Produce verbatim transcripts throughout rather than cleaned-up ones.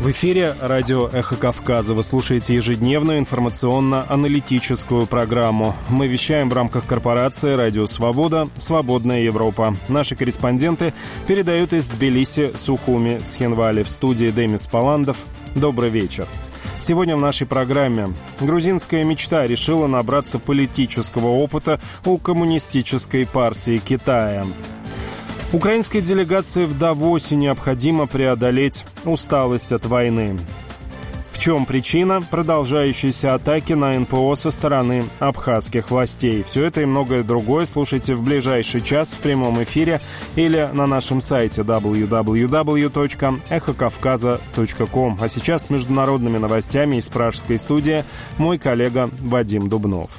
В эфире радио «Эхо Кавказа». Вы слушаете ежедневную информационно-аналитическую программу. Мы вещаем в рамках корпорации «Радио Свобода. Свободная Европа». Наши корреспонденты передают из Тбилиси, Сухуми, Цхинвали. В студии Демис Паландов. Добрый вечер. Сегодня в нашей программе грузинская мечта решила набраться политического опыта у коммунистической партии Китая. Украинской делегации в Давосе необходимо преодолеть усталость от войны. В чем причина продолжающейся атаки на эн пэ о со стороны абхазских властей? Все это и многое другое слушайте в ближайший час в прямом эфире или на нашем сайте дабл ю дабл ю дабл ю точка эхо кавказа точка ком. А сейчас с международными новостями из пражской студии мой коллега Вадим Дубнов.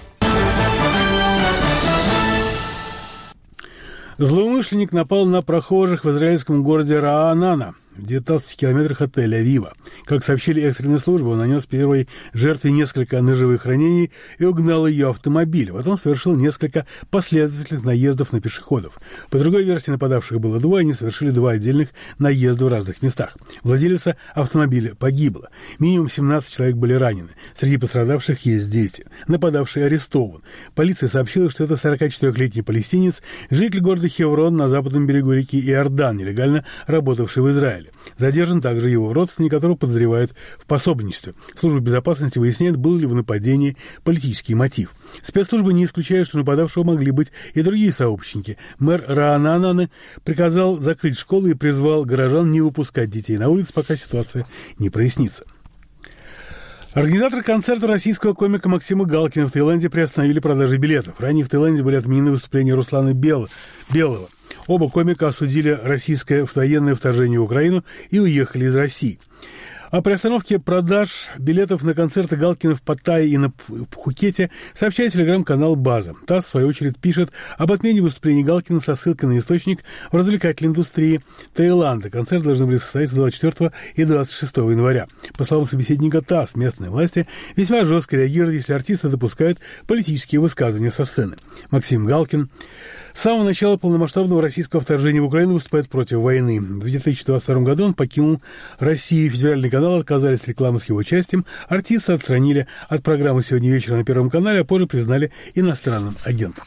Злоумышленник напал на прохожих в израильском городе Раанана, в девятнадцати километрах от Тель-Авива. Как сообщили экстренные службы, он нанес первой жертве несколько ножевых ранений и угнал ее автомобиль. Потом совершил несколько последовательных наездов на пешеходов. По другой версии, нападавших было двое, они совершили два отдельных наезда в разных местах. Владелица автомобиля погибла. Минимум семнадцать человек были ранены. Среди пострадавших есть дети. Нападавший арестован. Полиция сообщила, что это сорокачетырёхлетний палестинец, житель города Хеврон на западном берегу реки Иордан, нелегально работавший в Израиле. Задержан также его родственник, которого подозревают в пособничестве. Служба безопасности выясняет, был ли в нападении политический мотив. Спецслужбы не исключают, что нападавшего могли быть и другие сообщники. Мэр Раананы приказал закрыть школы и призвал горожан не выпускать детей на улицу, пока ситуация не прояснится. Организаторы концерта российского комика Максима Галкина в Таиланде приостановили продажи билетов. Ранее в Таиланде были отменены выступления Руслана Белого. Оба комика осудили российское военное вторжение в Украину и уехали из России. О приостановке продаж билетов на концерты Галкина в Паттайе и на Пхукете сообщает телеграм-канал «База». ТАСС, в свою очередь, пишет об отмене выступления Галкина со ссылкой на источник в развлекательной индустрии Таиланда. Концерты должны были состояться двадцать четвёртого и двадцать шестого января. По словам собеседника ТАСС, местные власти весьма жестко реагируют, если артисты допускают политические высказывания со сцены. Максим Галкин с самого начала полномасштабного российского вторжения в Украину выступает против войны. В две тысячи двадцать втором году он покинул Россию. Федеральный канал отказались от рекламы с его участием. Артиста отстранили от программы «Сегодня вечером» на Первом канале, а позже признали иностранным агентом.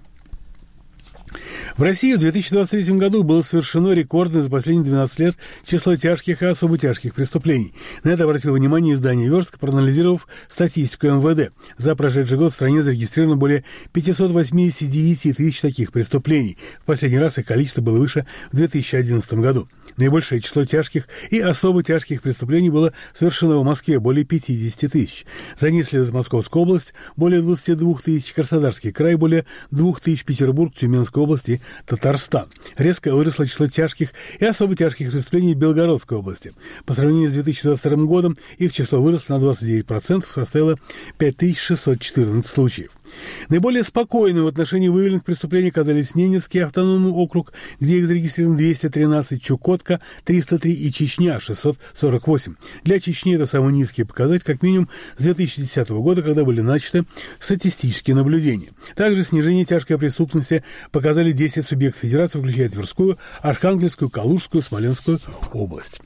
В России в две тысячи двадцать третьем году было совершено рекордное за последние двенадцать лет число тяжких и особо тяжких преступлений. На это обратило внимание издание «Верстка», проанализировав статистику эм вэ дэ. За прошедший год в стране зарегистрировано более пятьсот восемьдесят девять тысяч таких преступлений. В последний раз их количество было выше в две тысячи одиннадцатом году. Наибольшее число тяжких и особо тяжких преступлений было совершено в Москве – более пятьдесят тысяч. За ней следует Московская область – более двадцать два тысяч, Краснодарский край – более два тысячи, Петербург, Тюменская область и Татарстан. Резко выросло число тяжких и особо тяжких преступлений в Белгородской области. По сравнению с две тысячи двадцать вторым годом их число выросло на двадцать девять процентов, составило пять тысяч шестьсот четырнадцать случаев. Наиболее спокойными в отношении выявленных преступлений оказались Ненецкий автономный округ, где их зарегистрировано двести тринадцать, Чукотка триста три и Чечня шестьсот сорок восемь. Для Чечни это самый низкий показатель, как минимум с две тысячи десятого года, когда были начаты статистические наблюдения. Также снижение тяжкой преступности показали десять субъектов федерации, включая Тверскую, Архангельскую, Калужскую, Смоленскую область.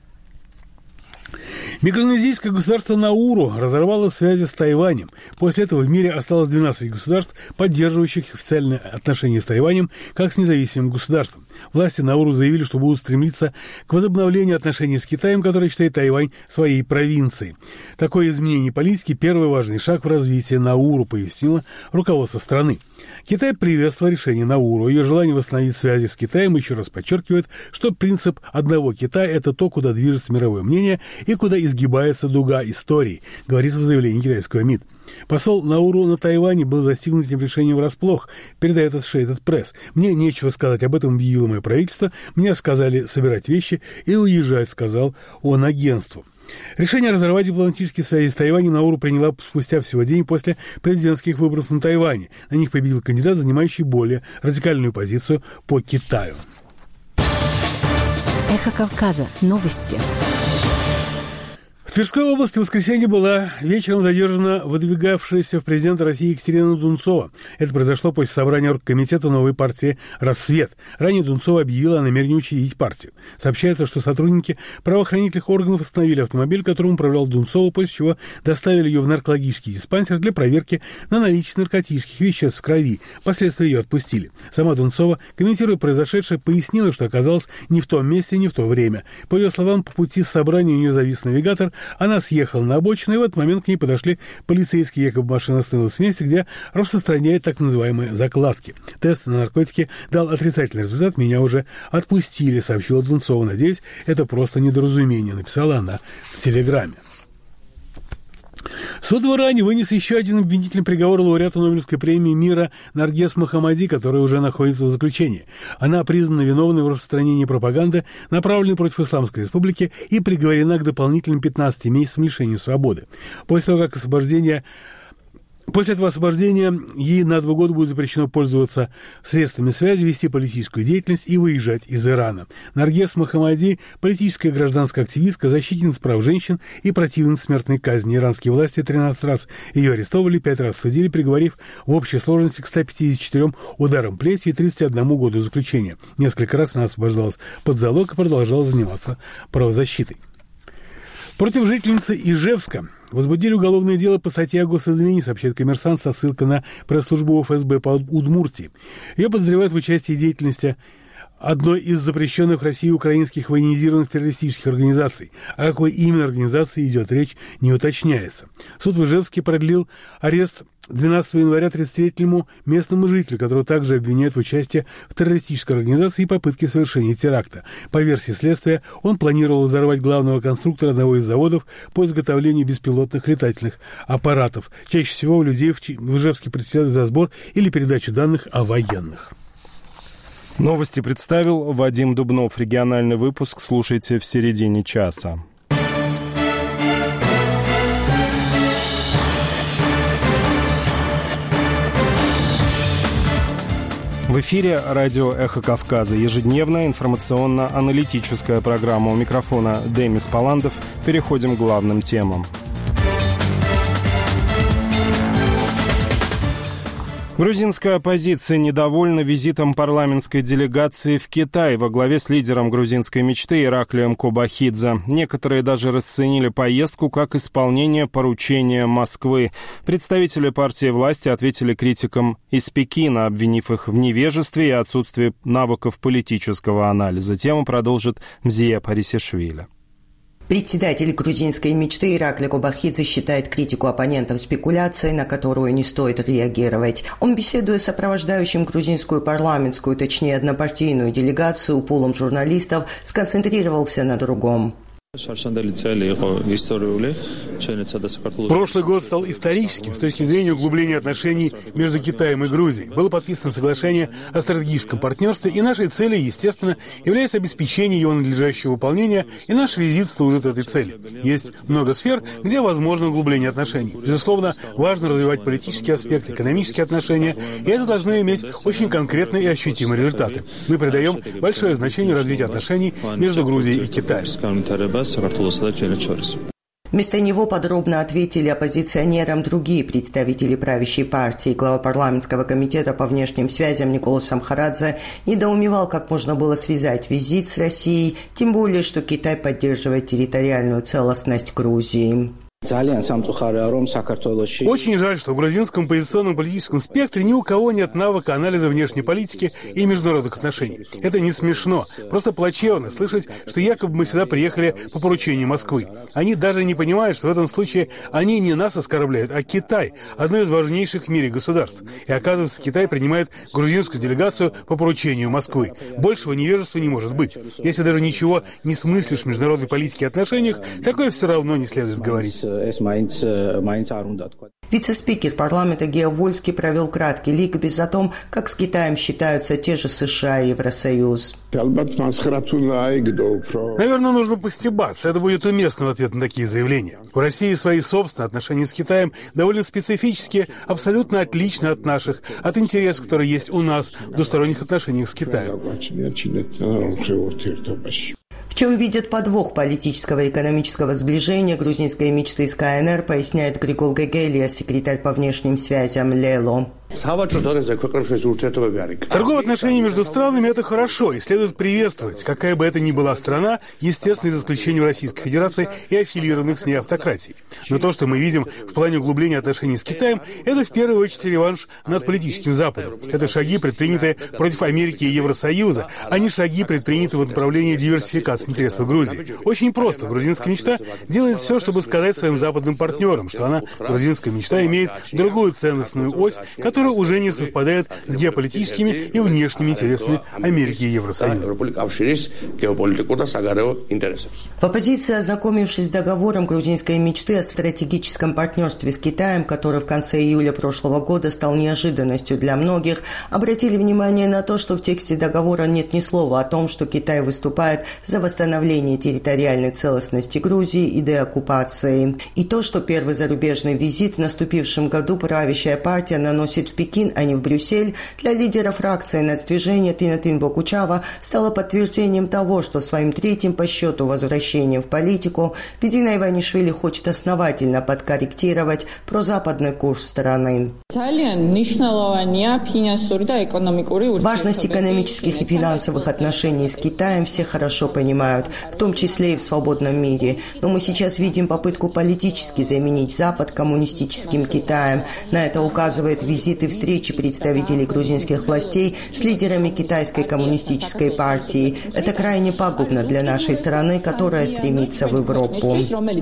Микронезийское государство Науру разорвало связи с Тайванем. После этого в мире осталось двенадцать государств, поддерживающих официальные отношения с Тайванем как с независимым государством. Власти Науру заявили, что будут стремиться к возобновлению отношений с Китаем, который считает Тайвань своей провинцией. Такое изменение политики – первый важный шаг в развитии Науру, пояснило руководство страны. Китай приветствовал решение Науру. Ее желание восстановить связи с Китаем еще раз подчеркивает, что принцип одного Китая – это то, куда движется мировое мнение и куда изгибается дуга истории, говорится в заявлении китайского МИД. Посол Науру на Тайване был застигнут этим решением врасплох, передает Associated Press. «Мне нечего сказать, об этом объявило мое правительство. Мне сказали собирать вещи и уезжать», сказал он агентству. Решение разорвать дипломатические связи с Тайванем Науру приняла спустя всего день после президентских выборов на Тайване. На них победил кандидат, занимающий более радикальную позицию по Китаю. Эхо Кавказа. Новости. В Тверской области в воскресенье была вечером задержана выдвигавшаяся в президенты России Екатерина Дунцова. Это произошло после собрания оргкомитета новой партии «Рассвет». Ранее Дунцова объявила о намерении учредить партию. Сообщается, что сотрудники правоохранительных органов остановили автомобиль, которым управлял Дунцова, после чего доставили ее в наркологический диспансер для проверки на наличие наркотических веществ в крови. Последствия ее отпустили. Сама Дунцова, комментируя произошедшее, пояснила, что оказалась не в том месте, не в то время. По ее словам, по пути с собрания у нее завис навигатор. Она съехала на обочину, и в этот момент к ней подошли полицейские. Якобы машина остановилась в месте, где распространяют так называемые закладки. Тест на наркотики дал отрицательный результат. Меня уже отпустили, сообщила Дунцова. Надеюсь, это просто недоразумение, написала она в Телеграме. Суд в Иране вынес еще один обвинительный приговор лауреату Нобелевской премии мира Наргиз Мохаммади, которая уже находится в заключении. Она признана виновной в распространении пропаганды, направленной против Исламской Республики, и приговорена к дополнительным пятнадцати месяцам лишения свободы. После того, как освобождение... После этого освобождения ей на два года будет запрещено пользоваться средствами связи, вести политическую деятельность и выезжать из Ирана. Наргиз Мохаммади – политическая и гражданская активистка, защитница прав женщин и противница смертной казни. Иранские власти тринадцать раз ее арестовали, пять раз судили, приговорив в общей сложности к ста пятидесяти четырем ударам плетью и тридцати одному году заключения. Несколько раз она освобождалась под залог и продолжала заниматься правозащитой. Против жительницы Ижевска возбудили уголовное дело по статье о госизмене, сообщает «Коммерсант» со ссылкой на пресс-службу ФСБ по Удмуртии. Ее подозревают в участии в деятельности одной из запрещенных в России украинских военизированных террористических организаций. О какой именно организации идет речь, не уточняется. Суд в Ижевске продлил арест двенадцатого января тридцатилетнему местному жителю, которого также обвиняют в участии в террористической организации и попытке совершения теракта. По версии следствия, он планировал взорвать главного конструктора одного из заводов по изготовлению беспилотных летательных аппаратов. Чаще всего у людей в Ижевске предстоят за сбор или передачу данных о военных. Новости представил Вадим Дубнов. Региональный выпуск слушайте в середине часа. В эфире радио «Эхо Кавказа». Ежедневная информационно-аналитическая программа. У микрофона Демис Паландов. Переходим к главным темам. Грузинская оппозиция недовольна визитом парламентской делегации в Китай во главе с лидером грузинской мечты Ираклием Кобахидзе. Некоторые даже расценили поездку как исполнение поручения Москвы. Представители партии власти ответили критикам из Пекина, обвинив их в невежестве и отсутствии навыков политического анализа. Тему продолжит Мзия Парисишвили. Председатель грузинской мечты Иракли Кобахидзе считает критику оппонентов спекуляцией, на которую не стоит реагировать. Он, беседуя с сопровождающим грузинскую парламентскую, точнее однопартийную делегацию, пулом журналистов, сконцентрировался на другом. Прошлый год стал историческим с точки зрения углубления отношений между Китаем и Грузией. Было подписано соглашение о стратегическом партнерстве, и нашей целью, естественно, является обеспечение его надлежащего выполнения, и наш визит служит этой цели. Есть много сфер, где возможно углубление отношений. Безусловно, важно развивать политический аспект, экономические отношения, и это должно иметь очень конкретные и ощутимые результаты. Мы придаем большое значение развитию отношений между Грузией и Китаем. Вместо него подробно ответили оппозиционерам другие представители правящей партии. Глава парламентского комитета по внешним связям Николас Самхарадзе недоумевал, как можно было связать визит с Россией, тем более, что Китай поддерживает территориальную целостность Грузии. Очень жаль, что в грузинском оппозиционном политическом спектре ни у кого нет навыка анализа внешней политики и международных отношений. Это не смешно, просто плачевно слышать, что якобы мы сюда приехали по поручению Москвы. Они даже не понимают, что в этом случае они не нас оскорбляют, а Китай, одно из важнейших в мире государств. И оказывается, Китай принимает грузинскую делегацию по поручению Москвы. Большего невежества не может быть. Если даже ничего не смыслишь в международной политике и отношениях, такое все равно не следует говорить. Вице-спикер парламента Гео Вольский провел краткий ликбез о том, как с Китаем считаются те же США и Евросоюз. Наверное, нужно постебаться. Это будет уместный ответ на такие заявления. У России свои собственные отношения с Китаем довольно специфические, абсолютно отличны от наших, от интересов, которые есть у нас в двусторонних отношениях с Китаем. В В чем видят подвох политического и экономического сближения грузинской мечты с КНР, поясняет Григол Гегелия, секретарь по внешним связям ЛЕЛО. Торговые отношения между странами – это хорошо и следует приветствовать, какая бы это ни была страна, естественно, за исключением Российской Федерации и аффилированных с ней автократий. Но то, что мы видим в плане углубления отношений с Китаем, это в первую очередь реванш над политическим Западом. Это шаги, предпринятые против Америки и Евросоюза, а не шаги, предпринятые в направлении диверсификации интересов Грузии. Очень просто. Грузинская мечта делает все, чтобы сказать своим западным партнерам, что она, грузинская мечта, имеет другую ценностную ось, которая которая уже не совпадает с геополитическими и внешними интересами Америки и Евросоюза. В оппозиции, ознакомившись с договором грузинской мечты о стратегическом партнерстве с Китаем, который в конце июля прошлого года стал неожиданностью для многих, обратили внимание на то, что в тексте договора нет ни слова о том, что Китай выступает за восстановление территориальной целостности Грузии и деоккупации. И то, что первый зарубежный визит в наступившем году правящая партия наносит в Пекин, а не в Брюссель, для лидера фракции нацдвижения Тинатин Бокучава стало подтверждением того, что своим третьим по счету возвращением в политику Бидзина Иванишвили хочет основательно подкорректировать прозападный курс страны. Важность экономических и финансовых отношений с Китаем все хорошо понимают, в том числе и в свободном мире. Но мы сейчас видим попытку политически заменить Запад коммунистическим Китаем. На это указывает визит и встречи представителей грузинских властей с лидерами китайской коммунистической партии. Это крайне пагубно для нашей страны, которая стремится в Европу.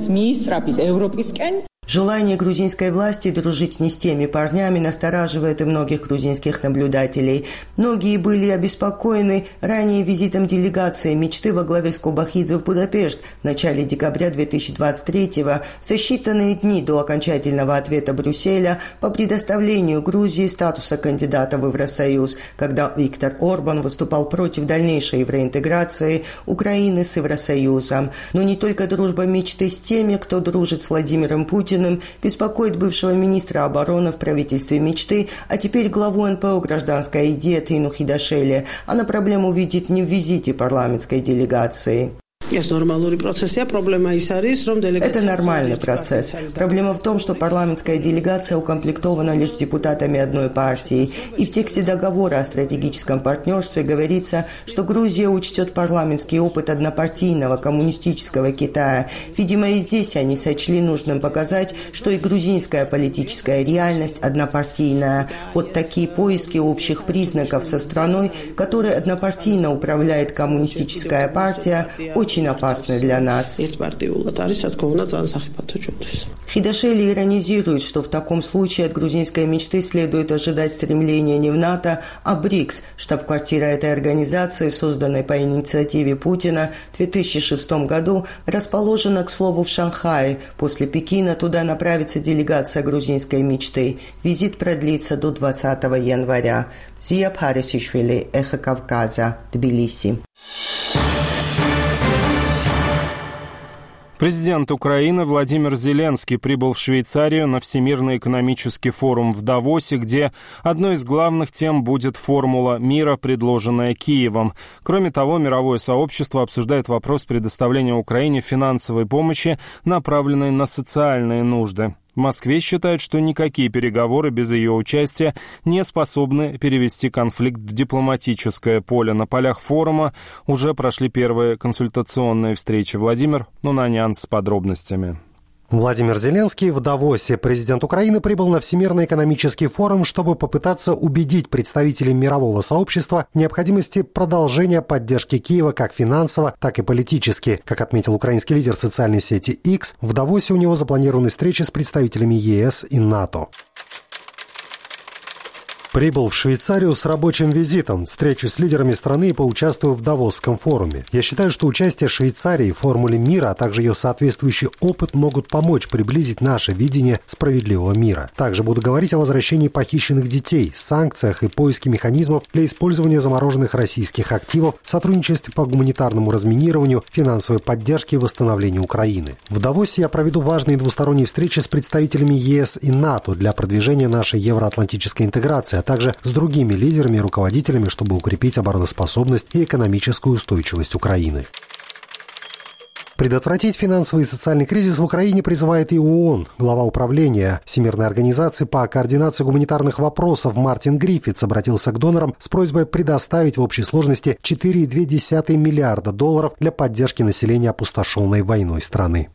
Желание грузинской власти дружить не с теми парнями настораживает и многих грузинских наблюдателей. Многие были обеспокоены ранее визитом делегации мечты во главе с Кобахидзе в Будапешт в начале декабря две тысячи двадцать третьего, за считанные дни до окончательного ответа Брюсселя по предоставлению Грузии статуса кандидата в Евросоюз, когда Виктор Орбан выступал против дальнейшей евроинтеграции Украины с Евросоюзом. Но не только дружба мечты с теми, кто дружит с Владимиром Путиным, беспокоит бывшего министра обороны в правительстве мечты, а теперь главу эн пэ о «Гражданская идея» Тину Хидашели. Она проблему видит не в визите парламентской делегации. Это нормальный процесс. Проблема в том, что парламентская делегация укомплектована лишь депутатами одной партии. И в тексте договора о стратегическом партнерстве говорится, что Грузия учтет парламентский опыт однопартийного коммунистического Китая. Видимо, и здесь они сочли нужным показать, что и грузинская политическая реальность однопартийная. Вот такие поиски общих признаков со страной, которой однопартийно управляет коммунистическая партия, очень очень опасны для нас. Хидашели иронизирует, что в таком случае от грузинской мечты следует ожидать стремления не в НАТО, а БРИКС, штаб-квартира этой организации, созданной по инициативе Путина в две тысячи шестом году, расположена, к слову, в Шанхае. После Пекина туда направится делегация грузинской мечты. Визит продлится до двадцатого января. Зия Пхарисишвили, Эхо Кавказа, Тбилиси. Президент Украины Владимир Зеленский прибыл в Швейцарию на Всемирный экономический форум в Давосе, где одной из главных тем будет формула мира, предложенная Киевом. Кроме того, мировое сообщество обсуждает вопрос предоставления Украине финансовой помощи, направленной на социальные нужды. В Москве считают, что никакие переговоры без ее участия не способны перевести конфликт в дипломатическое поле. На полях форума уже прошли первые консультационные встречи. Владимир Нунанян с подробностями. Владимир Зеленский в Давосе. Президент Украины прибыл на Всемирный экономический форум, чтобы попытаться убедить представителей мирового сообщества в необходимости продолжения поддержки Киева как финансово, так и политически. Как отметил украинский лидер в социальной сети X, в Давосе у него запланированы встречи с представителями е эс и НАТО. Прибыл в Швейцарию с рабочим визитом, встречу с лидерами страны и поучаствую в Давосском форуме. Я считаю, что участие Швейцарии в формуле мира, а также ее соответствующий опыт могут помочь приблизить наше видение справедливого мира. Также буду говорить о возвращении похищенных детей, санкциях и поиске механизмов для использования замороженных российских активов, сотрудничестве по гуманитарному разминированию, финансовой поддержке и восстановлению Украины. В Давосе я проведу важные двусторонние встречи с представителями е эс и НАТО для продвижения нашей евроатлантической интеграции, а также с другими лидерами и руководителями, чтобы укрепить обороноспособность и экономическую устойчивость Украины. Предотвратить финансовый и социальный кризис в Украине призывает и ООН. Глава управления Всемирной организации по координации гуманитарных вопросов Мартин Гриффитс обратился к донорам с просьбой предоставить в общей сложности четыре целых две десятых миллиарда долларов для поддержки населения опустошенной войной страны.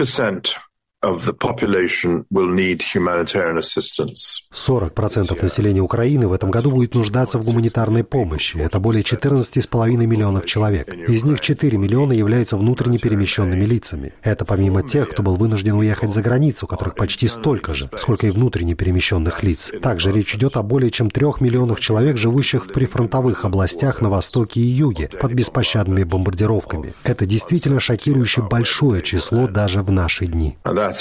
сорок процентов населения Украины в этом году будет нуждаться в гуманитарной помощи. Это более четырнадцать с половиной миллионов человек. Из них четыре миллиона являются внутренне перемещенными лицами. Это помимо тех, кто был вынужден уехать за границу, которых почти столько же, сколько и внутренне перемещенных лиц. Также речь идет о более чем трех миллионах человек, живущих в прифронтовых областях на востоке и юге, под беспощадными бомбардировками. Это действительно шокирующе большое число даже в наши дни.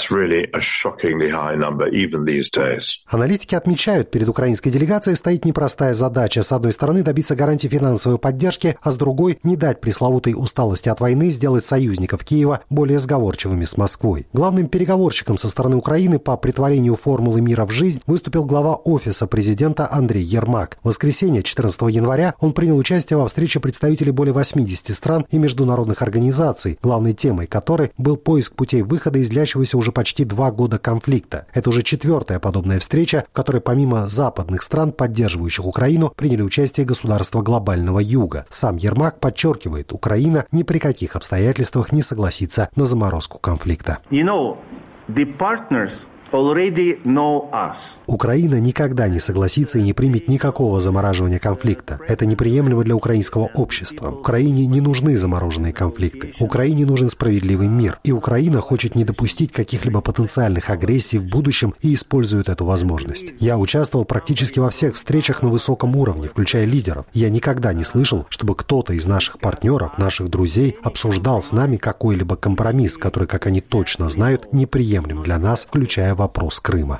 Аналитики отмечают, перед украинской делегацией стоит непростая задача. С одной стороны, добиться гарантий финансовой поддержки, а с другой – не дать пресловутой усталости от войны сделать союзников Киева более сговорчивыми с Москвой. Главным переговорщиком со стороны Украины по претворению формулы мира в жизнь выступил глава Офиса президента Андрей Ермак. В воскресенье, четырнадцатого января, он принял участие во встрече представителей более восьмидесяти стран и международных организаций, главной темой которой был поиск путей выхода из длящегося уже почти два года конфликта. Это уже четвертая подобная встреча, в которой помимо западных стран, поддерживающих Украину, приняли участие государства глобального юга. Сам Ермак подчеркивает, Украина ни при каких обстоятельствах не согласится на заморозку конфликта. You know, the partners already know us. Украина никогда не согласится и не примет никакого замораживания конфликта. Это неприемлемо для украинского общества. Украине не нужны замороженные конфликты. Украине нужен справедливый мир. И Украина хочет не допустить каких-либо потенциальных агрессий в будущем и использует эту возможность. Я участвовал практически во всех встречах на высоком уровне, включая лидеров. Я никогда не слышал, чтобы кто-то из наших партнеров, наших друзей, обсуждал с нами какой-либо компромисс, который, как они точно знают, неприемлем для нас, включая вопрос Крыма.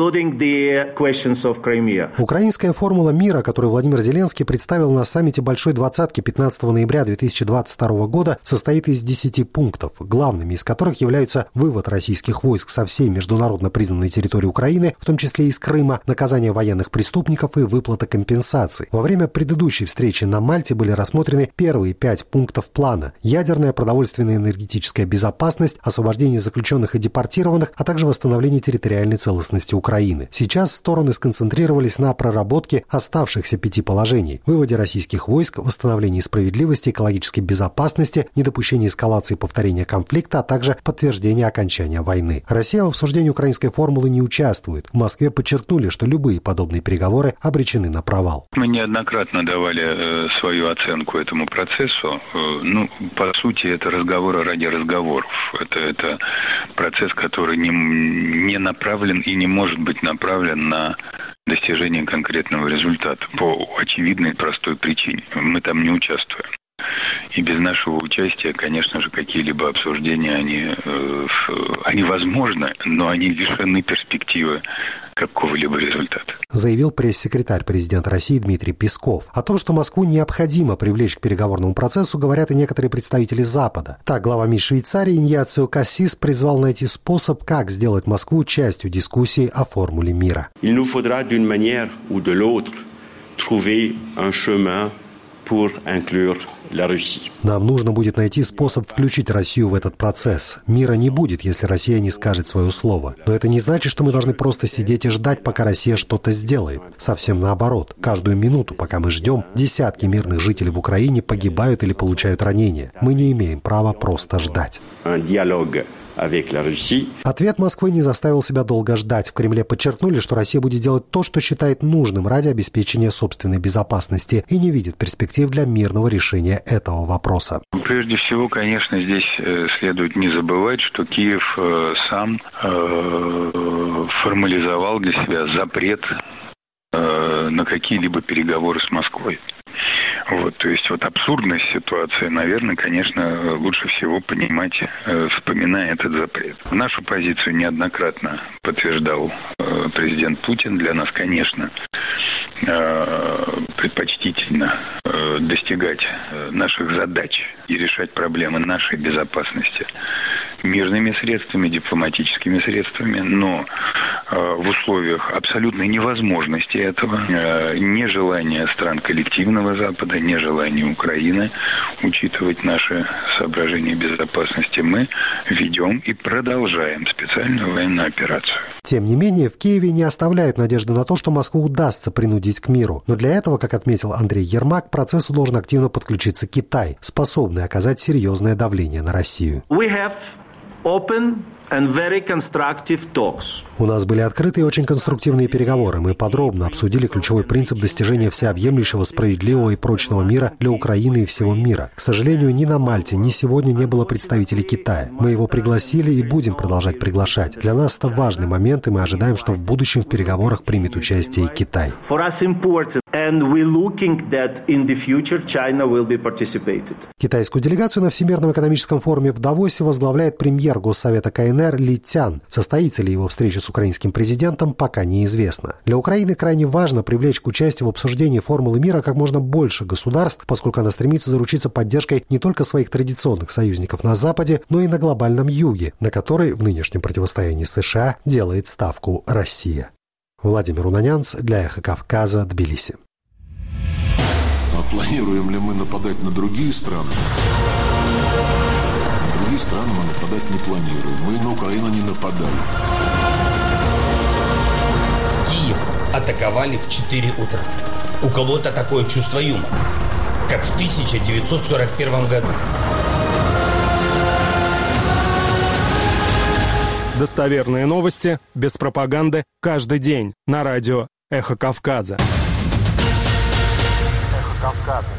Украинская формула мира, которую Владимир Зеленский представил на саммите Большой двадцатки пятнадцатого ноября две тысячи двадцать второго года, состоит из десяти пунктов, главными из которых являются вывод российских войск со всей международно признанной территории Украины, в том числе из Крыма, наказание военных преступников и выплата компенсаций. Во время предыдущей встречи на Мальте были рассмотрены первые пять пунктов плана: ядерная, продовольственная, энергетическая безопасность, освобождение заключенных и депортированных, а также восстановление территории территориальной целостности Украины. Сейчас стороны сконцентрировались на проработке оставшихся пяти положений: выводе российских войск, восстановлении справедливости, экологической безопасности, недопущении эскалации и повторения конфликта, а также подтверждении окончания войны. Россия в обсуждении украинской формулы не участвует. В Москве подчеркнули, что любые подобные переговоры обречены на провал. Мы неоднократно давали э, свою оценку этому процессу. Э, ну, по сути, это разговоры ради разговоров. Это, это процесс, который не, не направлен и не может быть направлен на достижение конкретного результата по очевидной простой причине. Мы там не участвуем. И без нашего участия, конечно же, какие-либо обсуждения, они, э, они возможны, но они лишены перспективы какого-либо результата. Заявил пресс-секретарь президента России Дмитрий Песков. О том, что Москву необходимо привлечь к переговорному процессу, говорят и некоторые представители Запада. Так, глава МИД Швейцарии Иньяцио Кассис призвал найти способ, как сделать Москву частью дискуссии о формуле мира. Il nous faudra d'une manière ou de l'autre trouver un chemin pour inclure la Russie. Нам нужно будет найти способ включить Россию в этот процесс. Мира не будет, если Россия не скажет свое слово. Но это не значит, что мы должны просто сидеть и ждать, пока Россия что-то сделает. Совсем наоборот. Каждую минуту, пока мы ждем, десятки мирных жителей в Украине погибают или получают ранения. Мы не имеем права просто ждать. Ответ Москвы не заставил себя долго ждать. В Кремле подчеркнули, что Россия будет делать то, что считает нужным ради обеспечения собственной безопасности, и не видит перспектив для мирного решения этого вопроса. Прежде всего, конечно, здесь следует не забывать, что Киев сам формализовал для себя запрет на какие-либо переговоры с Москвой. Вот, то есть вот абсурдность ситуации, наверное, конечно, лучше всего понимать, э, вспоминая этот запрет. Нашу позицию неоднократно подтверждал э, президент Путин. Для нас, конечно, э, предпочтительно э, достигать э, наших задач и решать проблемы нашей безопасности мирными средствами, дипломатическими средствами, но в условиях абсолютной невозможности этого, нежелания стран коллективного Запада, нежелания Украины учитывать наши соображения безопасности, мы ведем и продолжаем специальную военную операцию. Тем не менее, в Киеве не оставляют надежды на то, что Москву удастся принудить к миру. Но для этого, как отметил Андрей Ермак, к процессу должен активно подключиться Китай, способный оказать серьезное давление на Россию. We have open and very constructive talks. У нас были открытые и очень конструктивные переговоры. Мы подробно обсудили ключевой принцип достижения всеобъемлющего, справедливого и прочного мира для Украины и всего мира. К сожалению, ни на Мальте, ни сегодня не было представителей Китая. Мы его пригласили и будем продолжать приглашать. Для нас это важный момент, и мы ожидаем, что в будущем в переговорах примет участие и Китай. For us important, and we're looking that in the future China will be participated. Китайскую делегацию на Всемирном экономическом форуме в Давосе возглавляет премьер Госсовета КНР Ли Цян. Состоится ли его встреча с украинским президентом, пока неизвестно. Для Украины крайне важно привлечь к участию в обсуждении формулы мира как можно больше государств, поскольку она стремится заручиться поддержкой не только своих традиционных союзников на Западе, но и на глобальном юге, на который в нынешнем противостоянии США делает ставку Россия. Владимир Унанянц для «Эхо Кавказа», Тбилиси. А планируем ли мы нападать на другие страны? На другие страны мы нападать не планируем. Мы на Украину не нападали. Киев атаковали в четыре утра. У кого-то такое чувство юмора, как в тысяча девятьсот сорок первом году. Достоверные новости, без пропаганды, каждый день на радио «Эхо Кавказа». «Эхо Кавказа».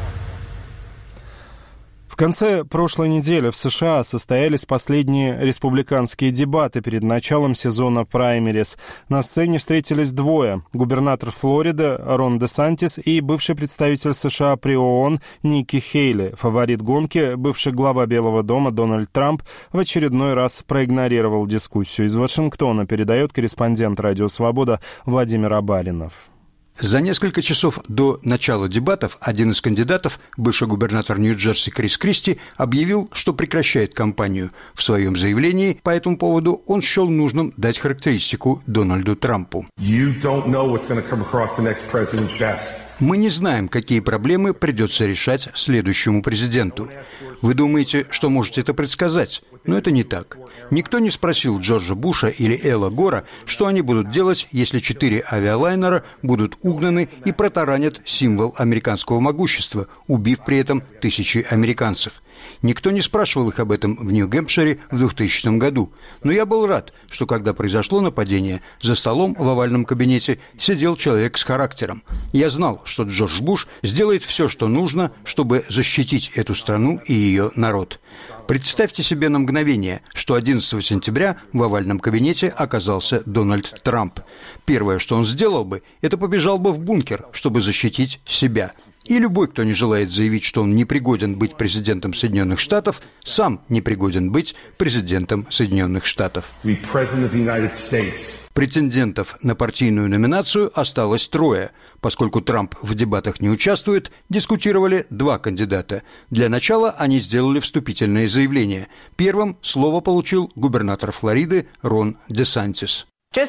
В конце прошлой недели в США состоялись последние республиканские дебаты перед началом сезона праймерис. На сцене встретились двое – губернатор Флориды Рон Де Сантис и бывший представитель США при ООН Никки Хейли. Фаворит гонки, бывший глава Белого дома Дональд Трамп, в очередной раз проигнорировал дискуссию. Из Вашингтона передает корреспондент «Радио Свобода» Владимир Абаринов. За несколько часов до начала дебатов один из кандидатов, бывший губернатор Нью-Джерси Крис Кристи, объявил, что прекращает кампанию. В своем заявлении по этому поводу он счел нужным дать характеристику Дональду Трампу. Мы не знаем, какие проблемы придется решать следующему президенту. Вы думаете, что можете это предсказать? Но это не так. Никто не спросил Джорджа Буша или Элла Гора, что они будут делать, если четыре авиалайнера будут угнаны и протаранят символ американского могущества, убив при этом тысячи американцев. Никто не спрашивал их об этом в Нью-Гэмпшире в двухтысячном году. Но я был рад, что когда произошло нападение, за столом в овальном кабинете сидел человек с характером. Я знал, что Джордж Буш сделает все, что нужно, чтобы защитить эту страну и ее народ. Представьте себе на мгновение, что одиннадцатого сентября в овальном кабинете оказался Дональд Трамп. Первое, что он сделал бы, это побежал бы в бункер, чтобы защитить себя. И любой, кто не желает заявить, что он не пригоден быть президентом Соединенных Штатов, сам не пригоден быть президентом Соединенных Штатов. Претендентов на партийную номинацию осталось трое. Поскольку Трамп в дебатах не участвует, дискутировали два кандидата. Для начала они сделали вступительное заявление. Первым слово получил губернатор Флориды Рон Де Сантис.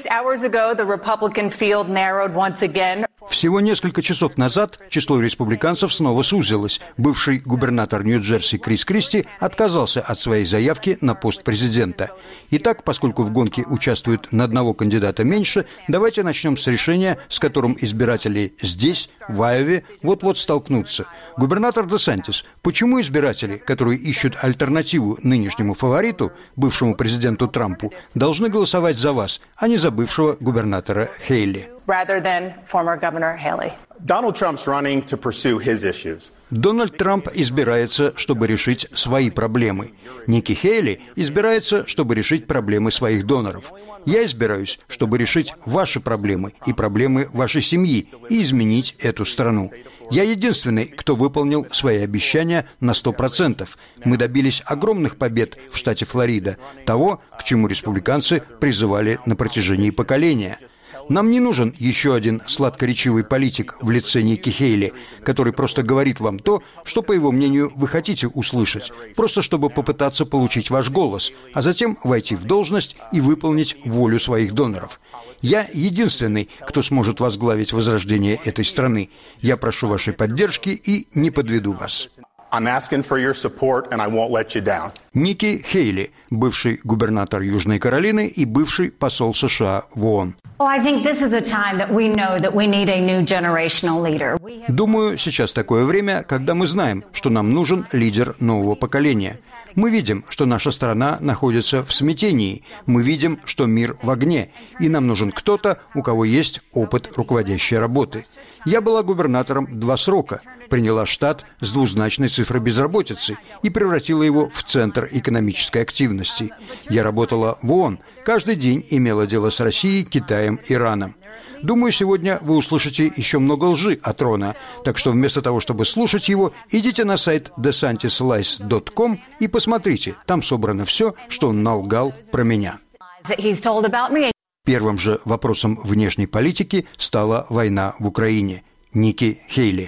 Всего несколько часов назад число республиканцев снова сузилось. Бывший губернатор Нью-Джерси Крис Кристи отказался от своей заявки на пост президента. Итак, поскольку в гонке участвует на одного кандидата меньше, давайте начнем с решения, с которым избиратели здесь, в Айове, вот-вот столкнутся. Губернатор Де Сантис, почему избиратели, которые ищут альтернативу нынешнему фавориту, бывшему президенту Трампу, должны голосовать за вас, а не за бывшего губернатора Хейли? Дональд Трамп избирается, чтобы решить свои проблемы. Никки Хейли избирается, чтобы решить проблемы своих доноров. Я избираюсь, чтобы решить ваши проблемы и проблемы вашей семьи и изменить эту страну. Я единственный, кто выполнил свои обещания на сто процентов. Мы добились огромных побед в штате Флорида, того, к чему республиканцы призывали на протяжении поколения. Нам не нужен еще один сладкоречивый политик в лице Ники Хейли, который просто говорит вам то, что, по его мнению, вы хотите услышать, просто чтобы попытаться получить ваш голос, а затем войти в должность и выполнить волю своих доноров. Я единственный, кто сможет возглавить возрождение этой страны. Я прошу вашей поддержки и не подведу вас. Ники Хейли, бывший губернатор Южной Каролины и бывший посол США в ООН. Думаю, сейчас такое время, когда мы знаем, что нам нужен лидер нового поколения. Мы видим, что наша страна находится в смятении. Мы видим, что мир в огне. И нам нужен кто-то, у кого есть опыт руководящей работы. Я была губернатором два срока, приняла штат с двузначной цифрой безработицы и превратила его в центр экономической активности. Я работала в ООН, каждый день имела дело с Россией, Китаем, Ираном. Думаю, сегодня вы услышите еще много лжи от Рона, так что вместо того, чтобы слушать его, идите на сайт десантис лайс точка ком и посмотрите, там собрано все, что он налгал про меня. Первым же вопросом внешней политики стала война в Украине. Ники Хейли.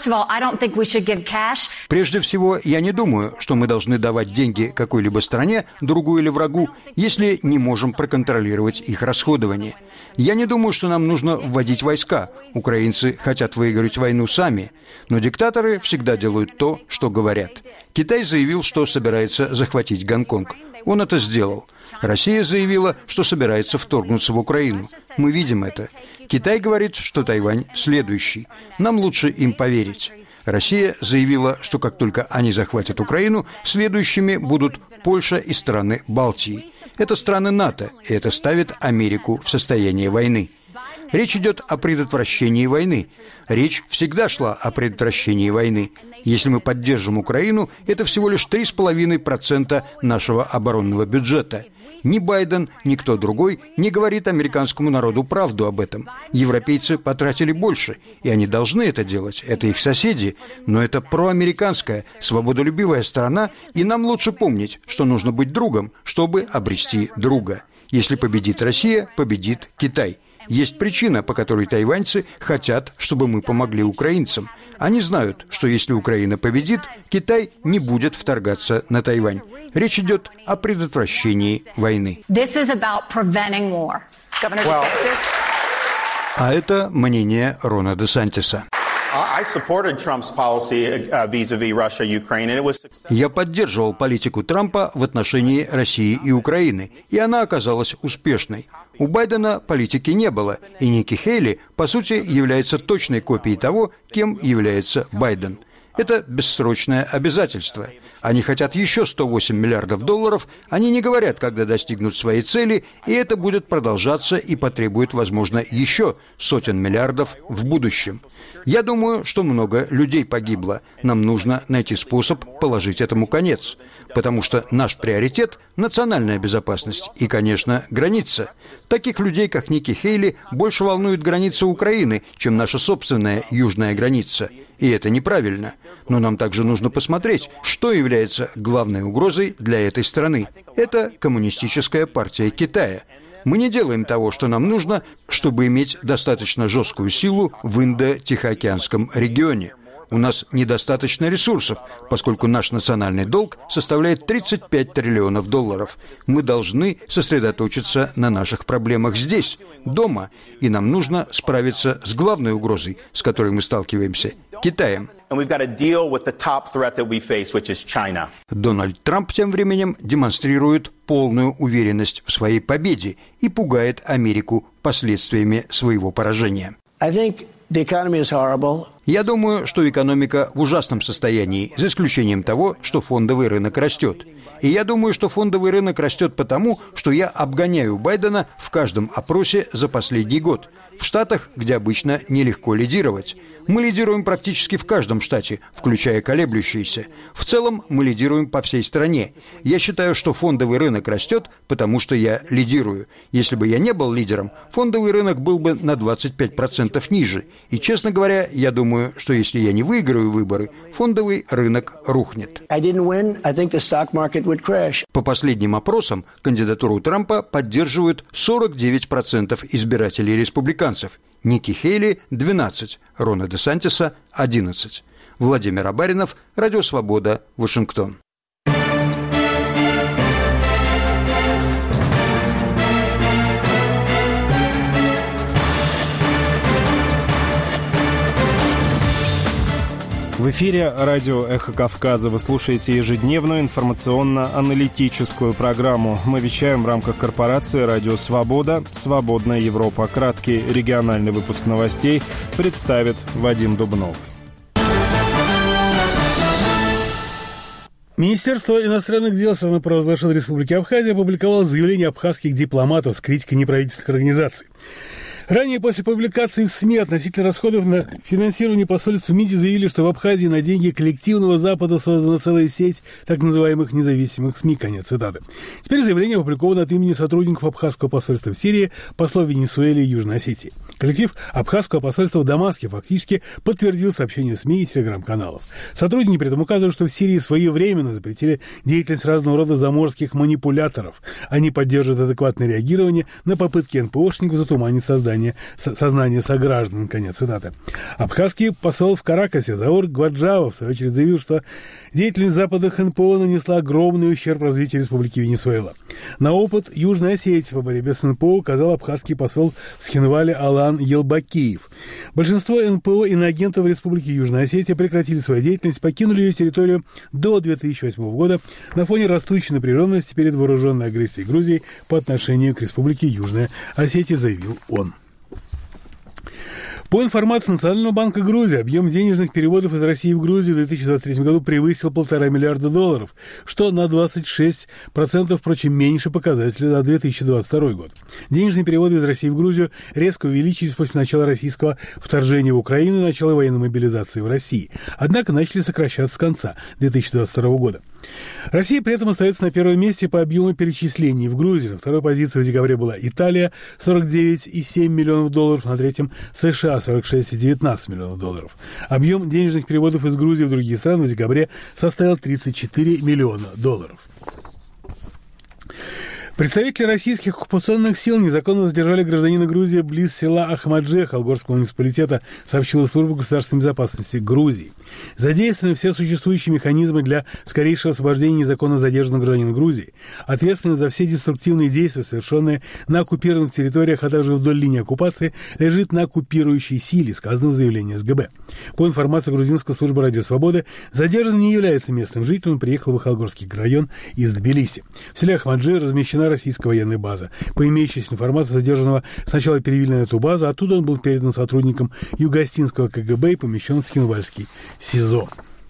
Прежде всего, я не думаю, что мы должны давать деньги какой-либо стране, другу или врагу, если не можем проконтролировать их расходование. Я не думаю, что нам нужно вводить войска. Украинцы хотят выиграть войну сами. Но диктаторы всегда делают то, что говорят. Китай заявил, что собирается захватить Гонконг. Он это сделал. Россия заявила, что собирается вторгнуться в Украину. Мы видим это. Китай говорит, что Тайвань следующий. Нам лучше им поверить. Россия заявила, что как только они захватят Украину, следующими будут Польша и страны Балтии. Это страны НАТО, и это ставит Америку в состояние войны. Речь идет о предотвращении войны. Речь всегда шла о предотвращении войны. Если мы поддержим Украину, это всего лишь три с половиной процента нашего оборонного бюджета. Ни Байден, ни кто другой не говорит американскому народу правду об этом. Европейцы потратили больше, и они должны это делать. Это их соседи, но это проамериканская, свободолюбивая страна, и нам лучше помнить, что нужно быть другом, чтобы обрести друга. Если победит Россия, победит Китай. Есть причина, по которой тайваньцы хотят, чтобы мы помогли украинцам. Они знают, что если Украина победит, Китай не будет вторгаться на Тайвань. Речь идет о предотвращении войны. А это мнение Рона Десантиса. Я поддерживал политику Трампа в отношении России и Украины, и она оказалась успешной. У Байдена политики не было, и Ники Хейли, по сути, является точной копией того, кем является Байден. Это бессрочное обязательство. Они хотят еще сто восемь миллиардов долларов, они не говорят, когда достигнут своей цели, и это будет продолжаться и потребует, возможно, еще сотен миллиардов в будущем. Я думаю, что много людей погибло. Нам нужно найти способ положить этому конец, потому что наш приоритет – национальная безопасность и, конечно, граница. Таких людей, как Ники Хейли, больше волнует граница Украины, чем наша собственная южная граница. И это неправильно. Но нам также нужно посмотреть, что является главной угрозой для этой страны. Это Коммунистическая партия Китая. Мы не делаем того, что нам нужно, чтобы иметь достаточно жесткую силу в Индо-Тихоокеанском регионе. У нас недостаточно ресурсов, поскольку наш национальный долг составляет тридцать пять триллионов долларов. Мы должны сосредоточиться на наших проблемах здесь, дома, и нам нужно справиться с главной угрозой, с которой мы сталкиваемся – Китаем. Дональд Трамп тем временем демонстрирует полную уверенность в своей победе и пугает Америку последствиями своего поражения. Я думаю, что экономика в ужасном состоянии, за исключением того, что фондовый рынок растет. И я думаю, что фондовый рынок растет потому, что я обгоняю Байдена в каждом опросе за последний год. В Штатах, где обычно нелегко лидировать. Мы лидируем практически в каждом штате, включая колеблющиеся. В целом мы лидируем по всей стране. Я считаю, что фондовый рынок растет, потому что я лидирую. Если бы я не был лидером, фондовый рынок был бы на двадцать пять процентов ниже. И, честно говоря, я думаю, что если я не выиграю выборы, фондовый рынок рухнет. По последним опросам, кандидатуру Трампа поддерживают сорок девять процентов избирателей республиканцев. Ники Хейли – двенадцать, Рона де Сантиса – одиннадцать. Владимир Абаринов, Радио Свобода, Вашингтон. В эфире радио «Эхо Кавказа». Вы слушаете ежедневную информационно-аналитическую программу. Мы вещаем в рамках корпорации «Радио Свобода. Свободная Европа». Краткий региональный выпуск новостей представит Вадим Дубнов. Министерство иностранных дел самопровозглашенной Республики Абхазия опубликовало заявление абхазских дипломатов с критикой неправительственных организаций. Ранее, после публикации в СМИ относительно расходов на финансирование посольств в МИДе заявили, что в Абхазии на деньги коллективного Запада создана целая сеть так называемых независимых СМИ. Конец цитаты. Теперь заявление опубликовано от имени сотрудников Абхазского посольства в Сирии, послов Венесуэле и Южной Осетии. Коллектив Абхазского посольства в Дамаске фактически подтвердил сообщения СМИ и телеграм-каналов. Сотрудники при этом указывают, что в Сирии своевременно запретили деятельность разного рода заморских манипуляторов. Они поддерживают адекватное реагирование на попытки эн пэ о-шников затуманить создание сознание сограждан. Конец цитаты. Абхазский посол в Каракасе Заур Гваджава в свою очередь заявил, что деятельность западных эн пэ о нанесла огромный ущерб развитию Республики Венесуэла. На опыт Южной Осетии по борьбе с эн пэ о указал абхазский посол в Схинвале Алан Елбакиев. Большинство эн пэ о иноагентов Республики Южная Осетия прекратили свою деятельность, покинули ее территорию до две тысячи восьмого года на фоне растущей напряженности перед вооруженной агрессией Грузии по отношению к Республике Южная Осетия, заявил он. По информации Национального банка Грузии, объем денежных переводов из России в Грузию в две тысячи двадцать третьем году превысил полтора миллиарда долларов, что на двадцать шесть процентов, впрочем, меньше показателя за две тысячи двадцать второй год. Денежные переводы из России в Грузию резко увеличились после начала российского вторжения в Украину и начала военной мобилизации в России, однако начали сокращаться с конца две тысячи двадцать второго года. Россия при этом остается на первом месте по объему перечислений в Грузии. На второй позиции в декабре была Италия – сорок девять целых семь десятых миллионов долларов, на третьем – США – сорок шесть целых девятнадцать миллионов долларов. Объем денежных переводов из Грузии в другие страны в декабре составил тридцать четыре миллиона долларов. Представители российских оккупационных сил незаконно задержали гражданина Грузии близ села Ахмадже Холгорского муниципалитета, сообщила служба государственной безопасности Грузии. Задействованы все существующие механизмы для скорейшего освобождения незаконно задержанного гражданина Грузии. Ответственность за все деструктивные действия, совершенные на оккупированных территориях, а также вдоль линии оккупации, лежит на оккупирующей силе, сказано в заявлении эс гэ бэ. По информации грузинской службы «Радио Свобода», задержанный не является местным жителем, приехал в Холгорский район из Тбилиси. В селе Ахмадже размещена российская военная база. По имеющейся информации, задержанного сначала перевели на эту базу, оттуда он был передан сотрудникам Юго-Остинского ка гэ бэ и помещен в Схинвальский СИЗО.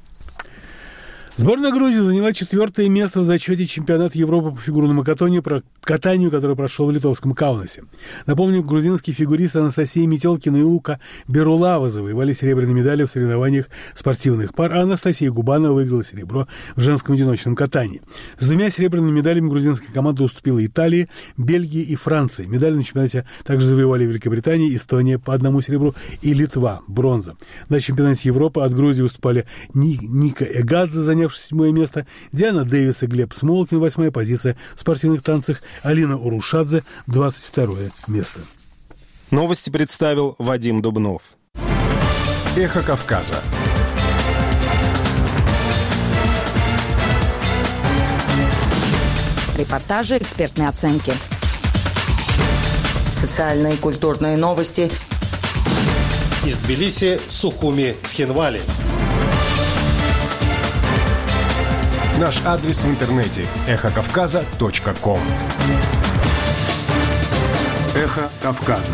Сборная Грузии заняла четвертое место в зачете чемпионата Европы по фигурному катанию, катанию, который прошел в литовском Каунасе. Напомню, грузинские фигуристы Анастасия Метелкина и Лука Берулава завоевали серебряные медали в соревнованиях спортивных пар, а Анастасия Губанова выиграла серебро в женском одиночном катании. С двумя серебряными медалями грузинская команда уступила Италии, Бельгии и Франции. Медали на чемпионате также завоевали Великобритания, Эстония по одному серебру и Литва – бронза. На чемпионате Европы от Грузии выступали Ника Эгадзе, заняв седьмое место, Диана Дэвис и Глеб Смолкин, восьмая позиция в спортивных танцах, Алина Урушадзе, двадцать второе место. Новости представил Вадим Дубнов. Эхо Кавказа. Репортажи, экспертные оценки. Социальные и культурные новости. Из Тбилиси, Сухуми, Схинвали. Наш адрес в интернете – эхо кавказа точка ком. Эхо Кавказа.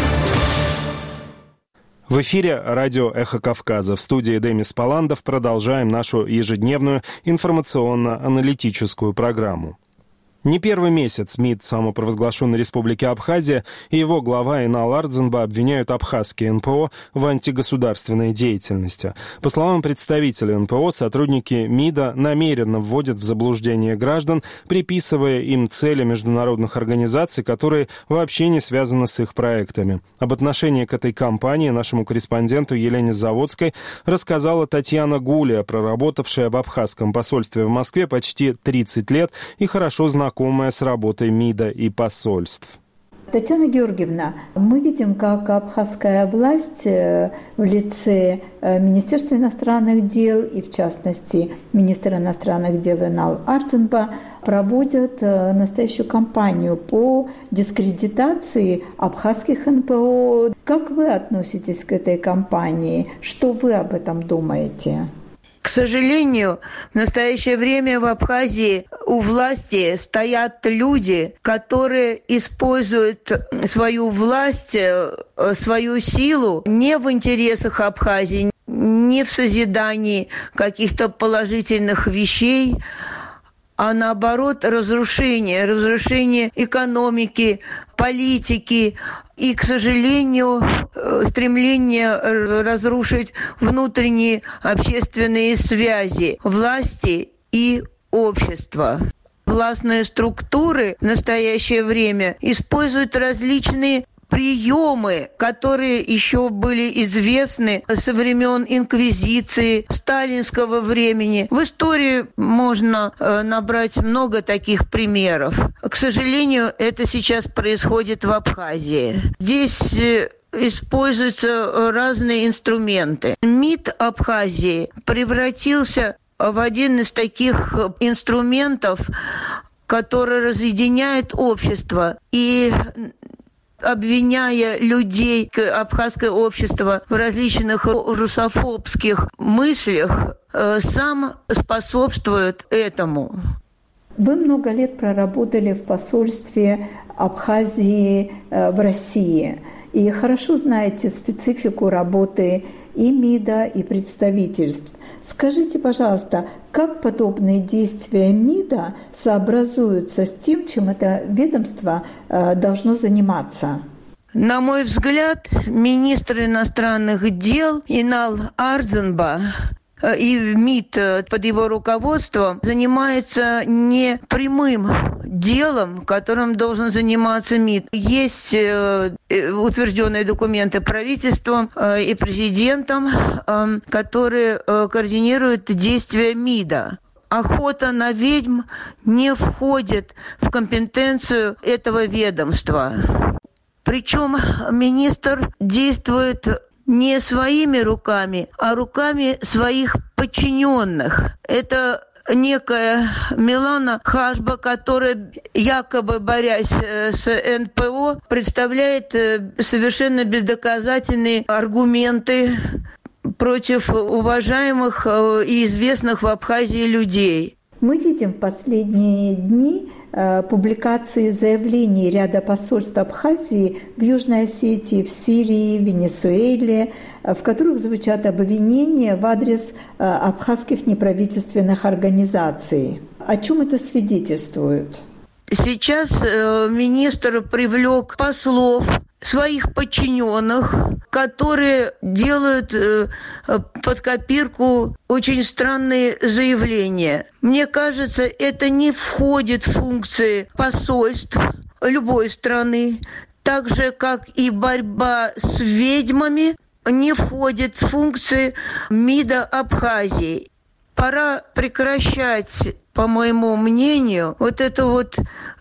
В эфире радио «Эхо Кавказа». В студии Демис Паландов продолжаем нашу ежедневную информационно-аналитическую программу. Не первый месяц МИД самопровозглашенной республики Абхазия и его глава Инал Ардзинба обвиняют абхазские эн пэ о в антигосударственной деятельности. По словам представителя эн пэ о, сотрудники МИДа намеренно вводят в заблуждение граждан, приписывая им цели международных организаций, которые вообще не связаны с их проектами. Об отношении к этой кампании нашему корреспонденту Елене Заводской рассказала Татьяна Гулия, проработавшая в абхазском посольстве в Москве почти тридцать лет и хорошо знакомая знакомая с работой МИДа и посольств. Татьяна Георгиевна, мы видим, как абхазская власть в лице Министерства иностранных дел и, в частности, министра иностранных дел Инал Ардзинба проводят настоящую кампанию по дискредитации абхазских эн пэ о. Как вы относитесь к этой кампании? Что вы об этом думаете? К сожалению, в настоящее время в Абхазии у власти стоят люди, которые используют свою власть, свою силу не в интересах Абхазии, не в созидании каких-то положительных вещей, а наоборот разрушение, разрушение экономики, политики и, к сожалению, стремление разрушить внутренние общественные связи власти и общества. Властные структуры в настоящее время используют различные приемы, которые еще были известны со времен инквизиции, сталинского времени. В истории можно набрать много таких примеров. К сожалению, это сейчас происходит в Абхазии. Здесь используются разные инструменты. МИД Абхазии превратился в один из таких инструментов, который разъединяет общество и обвиняя людей, абхазское общество в различных русофобских мыслях, сам способствует этому. Вы много лет проработали в посольстве Абхазии в России и хорошо знаете специфику работы и МИДа, и представительств. Скажите, пожалуйста, как подобные действия МИДа сообразуются с тем, чем это ведомство должно заниматься? На мой взгляд, министр иностранных дел Инал Ардзинба и МИД под его руководством занимается не прямым делом, которым должен заниматься МИД. Есть утвержденные документы правительством и президентом, которые координируют действия МИДа. Охота на ведьм не входит в компетенцию этого ведомства. Причем министр действует не своими руками, а руками своих подчиненных. Это некая Милана Хашба, которая, якобы борясь с эн пэ о, представляет совершенно бездоказательные аргументы против уважаемых и известных в Абхазии людей. Мы видим в последние дни э, публикации заявлений ряда посольств Абхазии в Южной Осетии, в Сирии, в Венесуэле, э, в которых звучат обвинения в адрес э, абхазских неправительственных организаций. О чем это свидетельствует? Сейчас э, министр привлек послов, своих подчиненных, которые делают э, под копирку очень странные заявления. Мне кажется, это не входит в функции посольств любой страны, так же, как и борьба с ведьмами не входит в функции МИДа Абхазии. Пора прекращать, по моему мнению, вот эту вот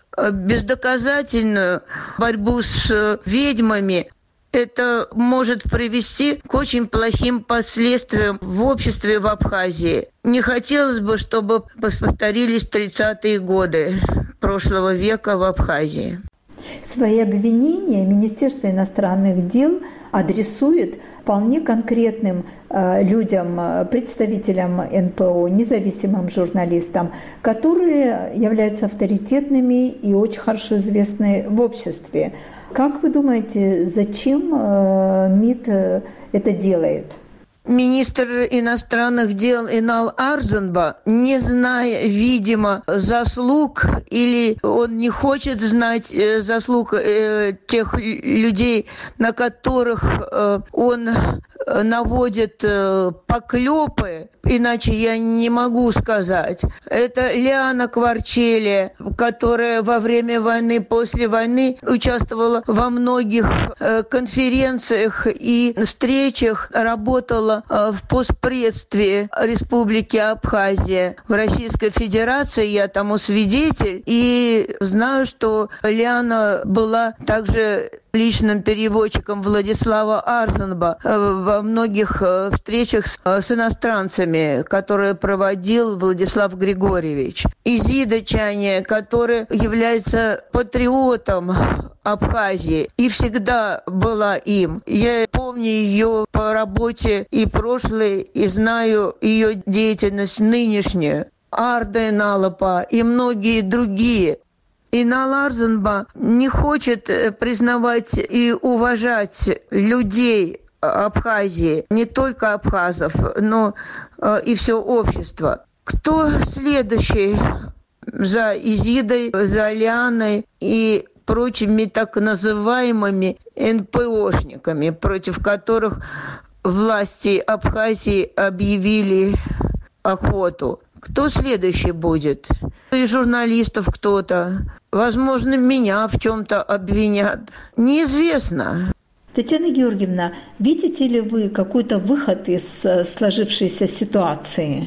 бездоказательную борьбу с ведьмами. Это может привести к очень плохим последствиям в обществе в Абхазии. Не хотелось бы, чтобы повторились тридцатые годы прошлого века в Абхазии. Свои обвинения Министерство иностранных дел адресует вполне конкретным э, людям, представителям эн пэ о, независимым журналистам, которые являются авторитетными и очень хорошо известны в обществе. Как вы думаете, зачем э, МИД это делает? Министр иностранных дел Инал Арзанба, не зная, видимо, заслуг, или он не хочет знать э, заслуг э, тех людей, на которых э, он наводит э, поклепы, иначе я не могу сказать. Это Лиана Кварчелия, которая во время войны, после войны участвовала во многих э, конференциях и встречах, работала э, в постпредстве Республики Абхазия в Российской Федерации. Я тому свидетель. И знаю, что Лиана была также личным переводчиком Владислава Арзанба во многих встречах с иностранцами, которые проводил Владислав Григорьевич. Изида Чайня, который является патриотом Абхазии и всегда была им. Я помню ее по работе и прошлой, и знаю ее деятельность нынешнюю. Арда Иналапа и многие другие. Инал Арзанба не хочет признавать и уважать людей Абхазии, не только абхазов, но и все общество. Кто следующий за Изидой, за Лианой и прочими так называемыми эн пэ о-шниками, против которых власти Абхазии объявили охоту? Кто следующий будет? И журналистов кто-то. Возможно, меня в чем-то обвинят. Неизвестно. Татьяна Георгиевна, видите ли вы какой-то выход из сложившейся ситуации?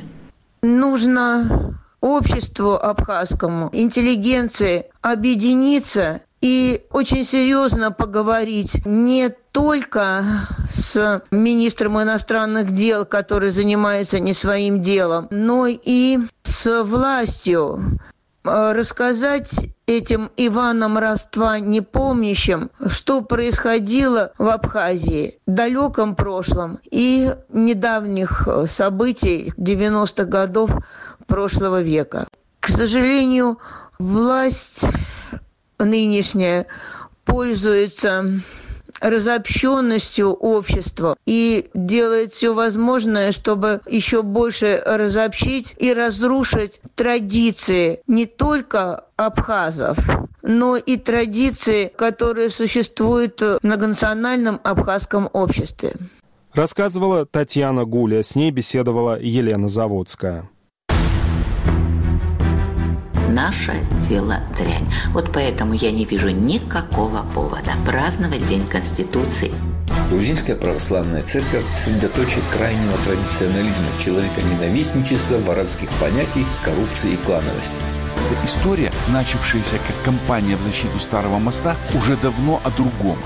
Нужно обществу абхазскому, интеллигенции объединиться и очень серьезно поговорить не только с министром иностранных дел, который занимается не своим делом, но и с властью. Рассказать этим Иванам родства непомнящим, что происходило в Абхазии в далеком прошлом и недавних событий девяностых годов прошлого века. К сожалению, власть нынешняя пользуется разобщенностью общества и делает все возможное, чтобы еще больше разобщить и разрушить традиции не только абхазов, но и традиции, которые существуют в многонациональном абхазском обществе. Рассказывала Татьяна Гуля, с ней беседовала Елена Заводская. Наше дело дрянь. Вот поэтому я не вижу никакого повода праздновать День Конституции. Грузинская православная церковь – средоточие крайнего традиционализма, человеконенавистничества, воровских понятий, коррупции и клановости. Эта история, начавшаяся как кампания в защиту Старого моста, уже давно о другом.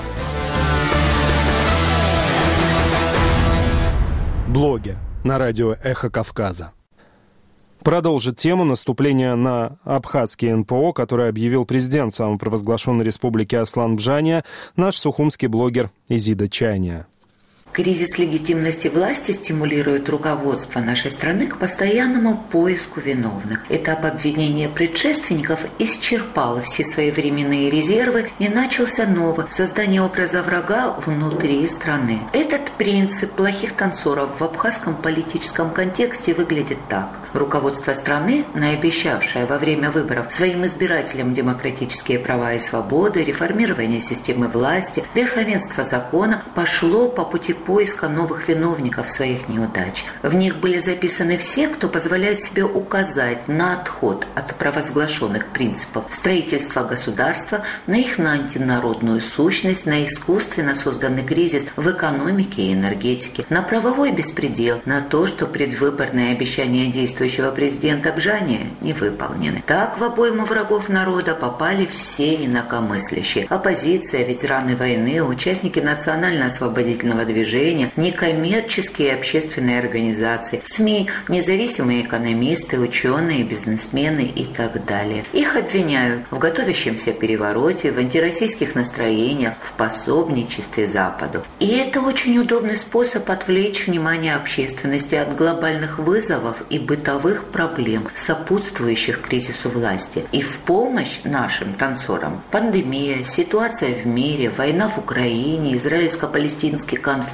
Блоги на радио «Эхо Кавказа». Продолжит тему наступления на абхазский эн пэ о, который объявил президент самопровозглашенной республики Аслан Бжания, наш сухумский блогер Изида Чайня. Кризис легитимности власти стимулирует руководство нашей страны к постоянному поиску виновных. Этап обвинения предшественников исчерпало все свои временные резервы и начался новый – создание образа врага внутри страны. Этот принцип плохих танцоров в абхазском политическом контексте выглядит так. Руководство страны, наобещавшее во время выборов своим избирателям демократические права и свободы, реформирование системы власти, верховенство закона, пошло по пути поиска новых виновников своих неудач. В них были записаны все, кто позволяет себе указать на отход от провозглашенных принципов строительства государства, на их антинародную сущность, на искусственно созданный кризис в экономике и энергетике, на правовой беспредел, на то, что предвыборные обещания действующего президента Бжания не выполнены. Так в обойму врагов народа попали все инакомыслящие: оппозиция, ветераны войны, участники национально-освободительного движения, некоммерческие общественные организации, СМИ, независимые экономисты, ученые, бизнесмены и так далее. Их обвиняют в готовящемся перевороте, в антироссийских настроениях, в пособничестве Западу. И это очень удобный способ отвлечь внимание общественности от глобальных вызовов и бытовых проблем, сопутствующих кризису власти. И в помощь нашим танцорам пандемия, ситуация в мире, война в Украине, израильско-палестинский конфликт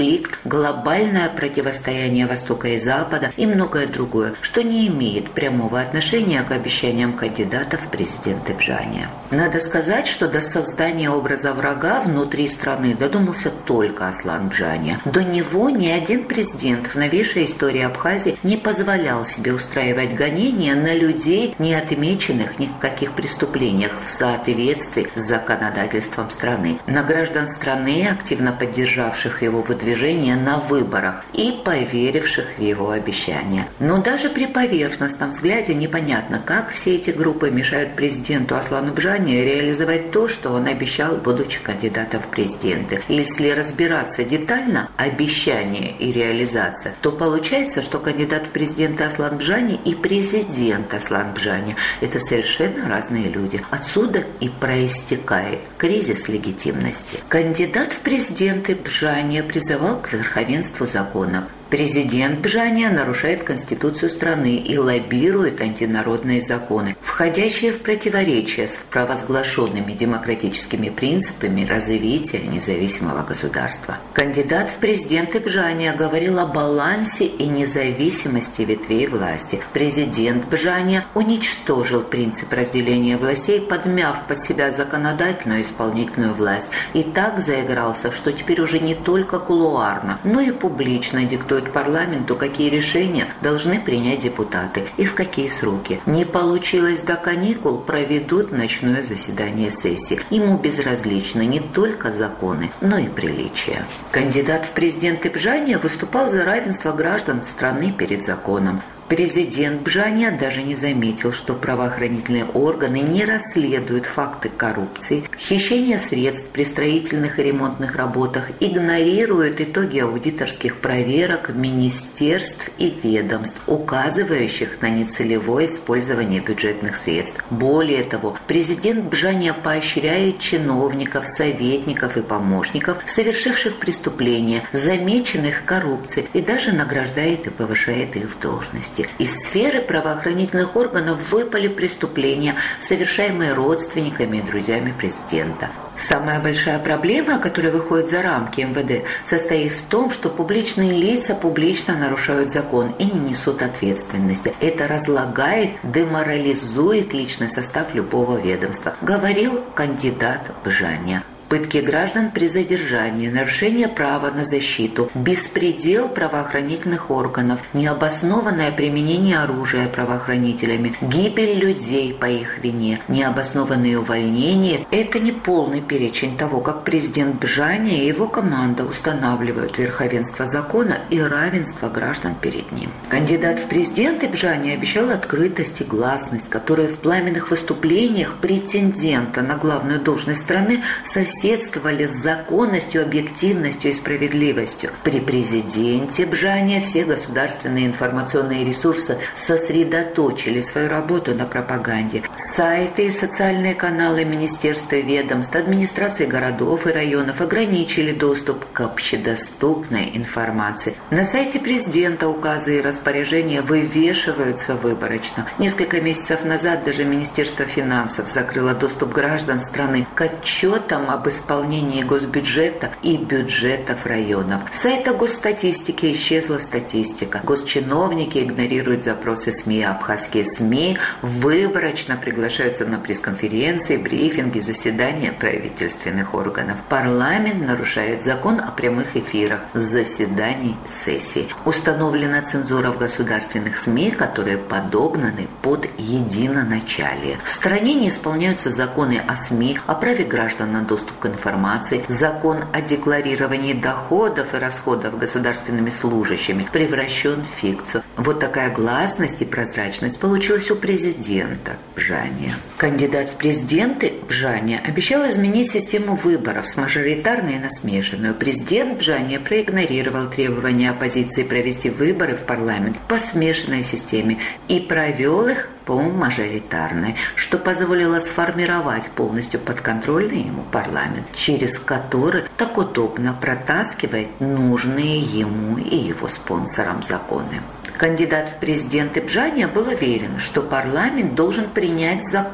конфликт, глобальное противостояние Востока и Запада и многое другое, что не имеет прямого отношения к обещаниям кандидатов в президенты Бжания. Надо сказать, что до создания образа врага внутри страны додумался только Аслан Бжания. До него ни один президент в новейшей истории Абхазии не позволял себе устраивать гонения на людей, не отмеченных ни в каких преступлениях в соответствии с законодательством страны, на граждан страны, активно поддержавших его выдвижение на выборах и поверивших в его обещания. Но даже при поверхностном взгляде непонятно, как все эти группы мешают президенту Аслану Бжания реализовать то, что он обещал, будучи кандидатом в президенты. И если разбираться детально, обещание и реализация, то получается, что кандидат в президенты Аслан Бжания и президент Аслан Бжания – это совершенно разные люди. Отсюда и проистекает кризис легитимности. Кандидат в президенты Бжания призывал к верховенству закона. Президент Бжания нарушает Конституцию страны и лоббирует антинародные законы, входящие в противоречие с провозглашенными демократическими принципами развития независимого государства. Кандидат в президенты Бжания говорил о балансе и независимости ветвей власти. Президент Бжания уничтожил принцип разделения властей, подмяв под себя законодательную и исполнительную власть, и так заигрался, что теперь уже не только кулуарно, но и публично диктует парламенту, какие решения должны принять депутаты и в какие сроки. Не получилось до каникул, проведут ночное заседание сессии. Ему безразличны не только законы, но и приличия. Кандидат в президенты Бжания выступал за равенство граждан страны перед законом. Президент Бжания даже не заметил, что правоохранительные органы не расследуют факты коррупции, хищения средств при строительных и ремонтных работах, игнорируют итоги аудиторских проверок министерств и ведомств, указывающих на нецелевое использование бюджетных средств. Более того, президент Бжания поощряет чиновников, советников и помощников, совершивших преступления, замеченных коррупцией, и даже награждает и повышает их в должности. Из сферы правоохранительных органов выпали преступления, совершаемые родственниками и друзьями президента. Самая большая проблема, которая выходит за рамки эм вэ дэ, состоит в том, что публичные лица публично нарушают закон и не несут ответственности. Это разлагает, деморализует личный состав любого ведомства, говорил кандидат Бжания. Пытки граждан при задержании, нарушение права на защиту, беспредел правоохранительных органов, необоснованное применение оружия правоохранителями, гибель людей по их вине, необоснованные увольнения – это не полный перечень того, как президент Бжания и его команда устанавливают верховенство закона и равенство граждан перед ним. Кандидат в президенты Бжания обещал открытость и гласность, которые в пламенных выступлениях претендента на главную должность страны соседствовали соседствовали с законностью, объективностью и справедливостью. При президенте Бжания все государственные информационные ресурсы сосредоточили свою работу на пропаганде. Сайты и социальные каналы министерств и ведомств, администрации городов и районов ограничили доступ к общедоступной информации. На сайте президента указы и распоряжения вывешиваются выборочно. Несколько месяцев назад даже Министерство финансов закрыло доступ граждан страны к отчетам об исполнении госбюджета и бюджетов районов. С сайта госстатистики исчезла статистика. Госчиновники игнорируют запросы СМИ, абхазские СМИ выборочно приглашаются на пресс-конференции, брифинги, заседания правительственных органов. Парламент нарушает закон о прямых эфирах заседаний сессий. Установлена цензура в государственных СМИ, которые подогнаны под единоначалие. В стране не исполняются законы о СМИ, о праве граждан на доступ к информации, закон о декларировании доходов и расходов государственными служащими превращен в фикцию. Вот такая гласность и прозрачность получилась у президента Бжания. Кандидат в президенты Бжания обещал изменить систему выборов с мажоритарной на смешанную. Президент Бжания проигнорировал требования оппозиции провести выборы в парламент по смешанной системе и провел их по мажоритарной, что позволило сформировать полностью подконтрольный ему парламент, через который так удобно протаскивать нужные ему и его спонсорам законы. Кандидат в президенты Бжания был уверен, что парламент должен принять закон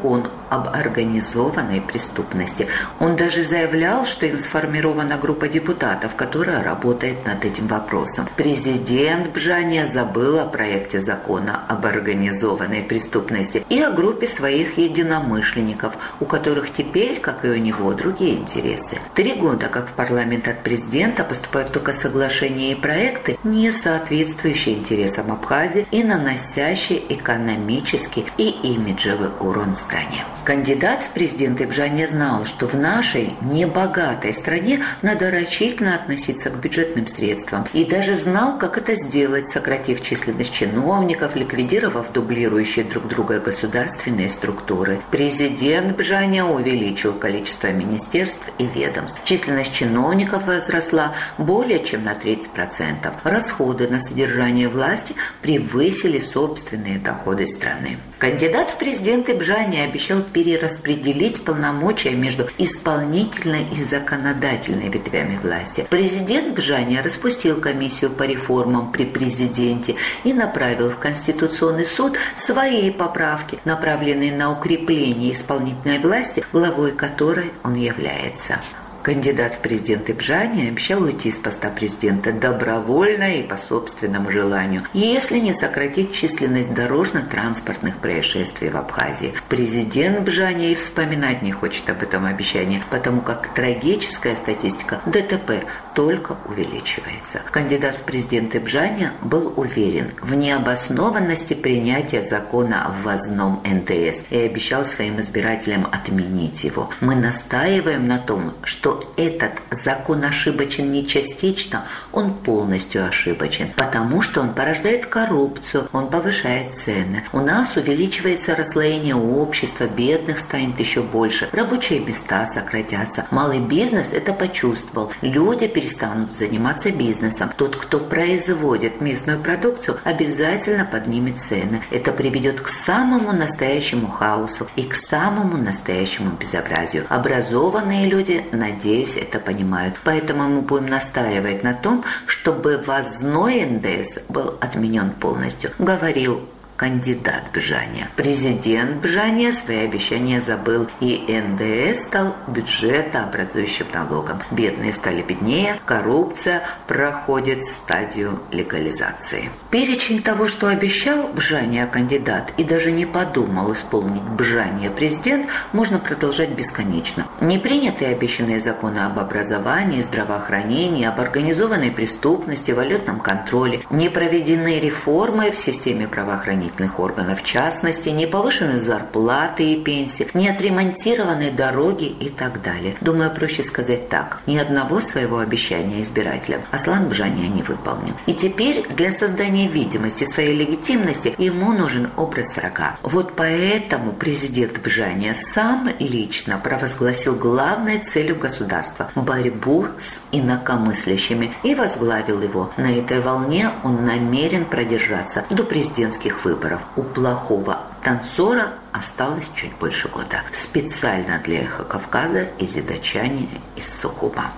об организованной преступности. Он даже заявлял, что им сформирована группа депутатов, которая работает над этим вопросом. Президент Бжания забыл о проекте закона об организованной преступности и о группе своих единомышленников, у которых теперь, как и у него, другие интересы. Три года, как в парламент от президента, поступают только соглашения и проекты, не соответствующие интересам Абхазии и наносящие экономический и имиджевый урон стране. Кандидат в президенты Бжания знал, что в нашей небогатой стране надо рачительно относиться к бюджетным средствам, и даже знал, как это сделать, сократив численность чиновников, ликвидировав дублирующие друг друга государственные структуры. Президент Бжания увеличил количество министерств и ведомств. Численность чиновников возросла более чем на тридцать процентов. Расходы на содержание власти превысили собственные доходы страны. Кандидат в президенты Бжания обещал перераспределить полномочия между исполнительной и законодательной ветвями власти. Президент Бжания распустил комиссию по реформам при президенте и направил в Конституционный суд свои поправки, направленные на укрепление исполнительной власти, главой которой он является. Кандидат в президенты Бжания обещал уйти с поста президента добровольно и по собственному желанию, если не сократить численность дорожно-транспортных происшествий в Абхазии. Президент Бжания и вспоминать не хочет об этом обещании, потому как трагическая статистика ДТП только увеличивается. Кандидат в президенты Бжания был уверен в необоснованности принятия закона о ввозном эн тэ эс и обещал своим избирателям отменить его. Мы настаиваем на том, что этот закон ошибочен не частично, он полностью ошибочен, потому что он порождает коррупцию, он повышает цены. У нас увеличивается расслоение общества, бедных станет еще больше, рабочие места сократятся. Малый бизнес это почувствовал, люди перестанут заниматься бизнесом. Тот, кто производит местную продукцию, обязательно поднимет цены. Это приведет к самому настоящему хаосу и к самому настоящему безобразию. Образованные люди, надеюсь, Надеюсь, это понимают. Поэтому мы будем настаивать на том, чтобы ввозной эн дэ эс был отменен полностью, говорил кандидат Бжания. Президент Бжания свои обещания забыл, и эн дэ эс стал бюджетообразующим налогом. Бедные стали беднее, коррупция проходит стадию легализации. Перечень того, что обещал Бжания кандидат и даже не подумал исполнить Бжания президент, можно продолжать бесконечно. Не принятые обещанные законы об образовании, здравоохранении, об организованной преступности, валютном контроле, не проведены реформы в системе правоохранительных органов, в частности, не повышены зарплаты и пенсии, не отремонтированы дороги и так далее. Думаю, проще сказать так. Ни одного своего обещания избирателям Аслан Бжания не выполнил. И теперь для создания видимости своей легитимности ему нужен образ врага. Вот поэтому президент Бжания сам лично провозгласил главной целью государства – борьбу с инакомыслящими и возглавил его. На этой волне он намерен продержаться до президентских выборов. У плохого танцора осталось чуть больше года. Специально для «Эхо Кавказа» из Идачани, из Сухума.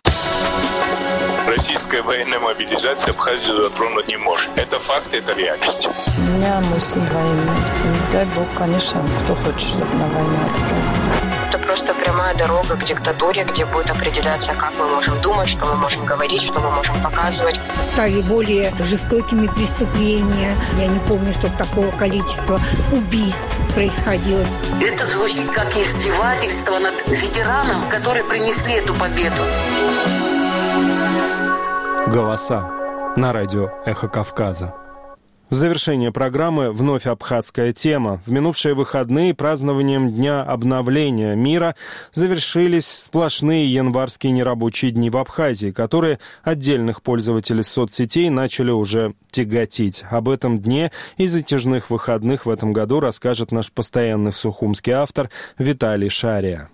Российская военная мобилизация Абхазию затронуть не может. Это факт, это реальность. У меня мой сын военный. И дай бог, конечно, кто хочет, чтобы на войну отправили. Это просто прямая дорога к диктатуре, где будет определяться, как мы можем думать, что мы можем говорить, что мы можем показывать. Стали более жестокими преступления. Я не помню, чтобы такого количества убийств происходило. Это звучит как издевательство над ветераном, которые принесли эту победу. Голоса на радио «Эхо Кавказа». В завершение программы вновь абхазская тема. В минувшие выходные празднованием Дня обновления мира завершились сплошные январские нерабочие дни в Абхазии, которые отдельных пользователей соцсетей начали уже тяготить. Об этом дне и затяжных выходных в этом году расскажет наш постоянный сухумский автор Виталий Шария.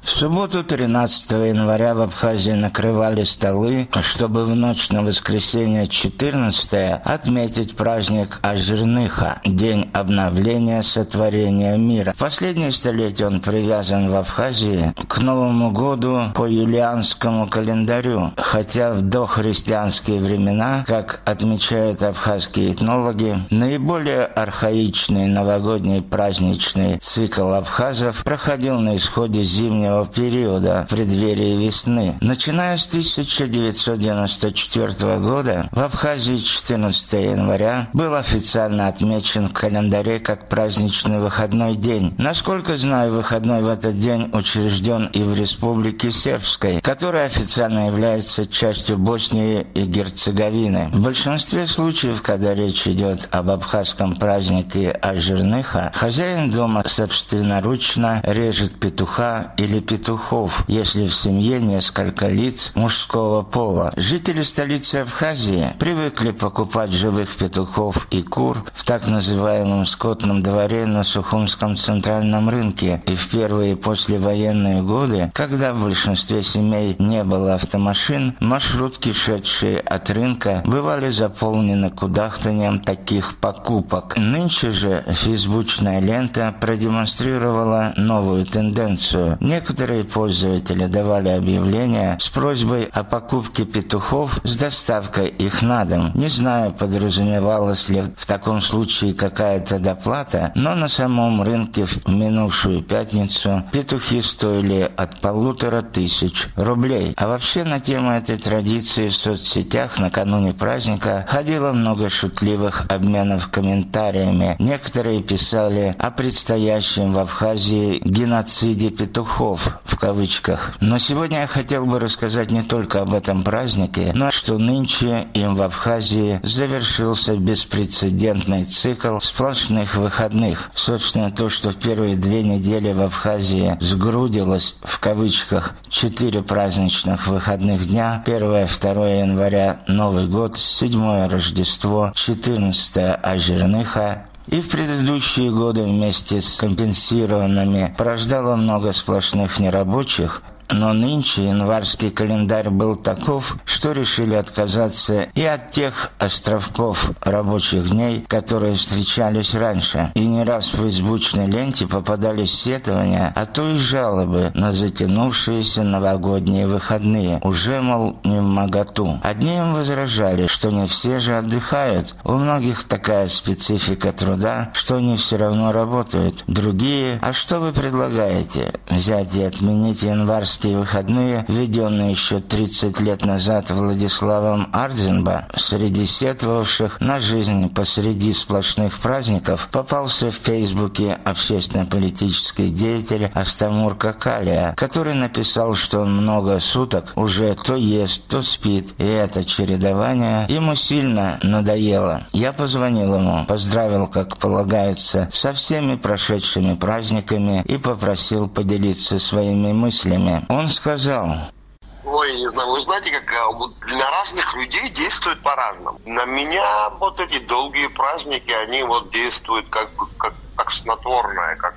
В субботу тринадцатого января в Абхазии накрывали столы, чтобы в ночь на воскресенье четырнадцатое отметить праздник Ажирныха, день обновления сотворения мира. В последние столетия он привязан в Абхазии к Новому году по юлианскому календарю, хотя в дохристианские времена, как отмечают абхазские этнологи, наиболее архаичный новогодний праздничный цикл абхазов проходил на исходе зимнего периода, в преддверии весны. Начиная с тысяча девятьсот девяносто четвёртого года в Абхазии четырнадцатого января был официально отмечен в календаре как праздничный выходной день. Насколько знаю, выходной в этот день учрежден и в Республике Сербской, которая официально является частью Боснии и Герцеговины. В большинстве случаев, когда речь идет об абхазском празднике Ажирныха, хозяин дома собственноручно режет петуха или петухов, если в семье несколько лиц мужского пола. Жители столицы Абхазии привыкли покупать живых петухов и кур в так называемом скотном дворе на Сухумском центральном рынке, и в первые послевоенные годы, когда в большинстве семей не было автомашин, маршрутки, шедшие от рынка, бывали заполнены кудахтанием таких покупок. Нынче же фейсбучная лента продемонстрировала новую тенденцию. Некоторые пользователи давали объявления с просьбой о покупке петухов с доставкой их на дом. Не знаю, подразумевалась ли в таком случае какая-то доплата, но на самом рынке в минувшую пятницу петухи стоили от полутора тысяч рублей. А вообще на тему этой традиции в соцсетях накануне праздника ходило много шутливых обменов комментариями. Некоторые писали о предстоящем в Абхазии геноциде петухов, в кавычках. Но сегодня я хотел бы рассказать не только об этом празднике, но что нынче им в Абхазии завершился беспрецедентный цикл сплошных выходных. Собственно, то, что в первые две недели в Абхазии сгрудилось, в кавычках, четыре праздничных выходных дня: первое второе января Новый год, седьмое Рождество, четырнадцатое Ажирныха, и в предыдущие годы вместе с компенсированными порождало много сплошных нерабочих. Но нынче январский календарь был таков, что решили отказаться и от тех островков рабочих дней, которые встречались раньше. И не раз в фейсбучной ленте попадались сетования, а то и жалобы на затянувшиеся новогодние выходные. Уже, мол, не вмоготу. Одни им возражали, что не все же отдыхают. У многих такая специфика труда, что они все равно работают. Другие: а что вы предлагаете? Взять и отменить январский выходные, введенные еще тридцать лет назад Владиславом Ардзинба. Среди сетовавших на жизнь посреди сплошных праздников попался в Фейсбуке общественно-политический деятель Астамур Какалия, который написал, что он много суток уже то ест, то спит, и это чередование ему сильно надоело. Я позвонил ему, поздравил, как полагается, со всеми прошедшими праздниками и попросил поделиться своими мыслями. Он сказал: ой, не знаю, вы знаете, как вот для разных людей действует по-разному. На меня вот эти долгие праздники, они вот действуют как бы как, как снотворное, как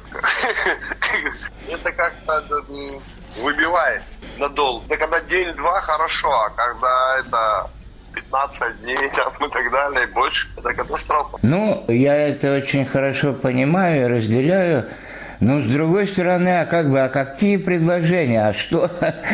это как-то выбивает надолго. Да когда день-два хорошо, а когда это пятнадцать дней там, и так далее, больше, это катастрофа. Ну, я это очень хорошо понимаю и разделяю. Но, с другой стороны, а как бы, а какие предложения? А что?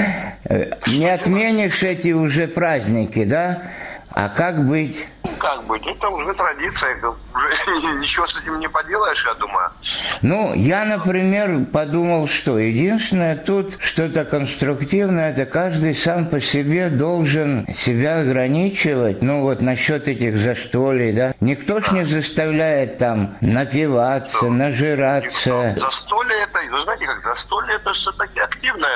Не отменишь эти уже праздники, да? А как быть? Как быть? Это уже традиция, уже ничего с этим не поделаешь, я думаю. Ну, я, например, подумал, что единственное тут что-то конструктивное, это каждый сам по себе должен себя ограничивать. Ну, вот насчет этих застолий, да? Никто ж не заставляет там напиваться, что? Нажираться. Застолье это, вы знаете, как застолье это все-таки активное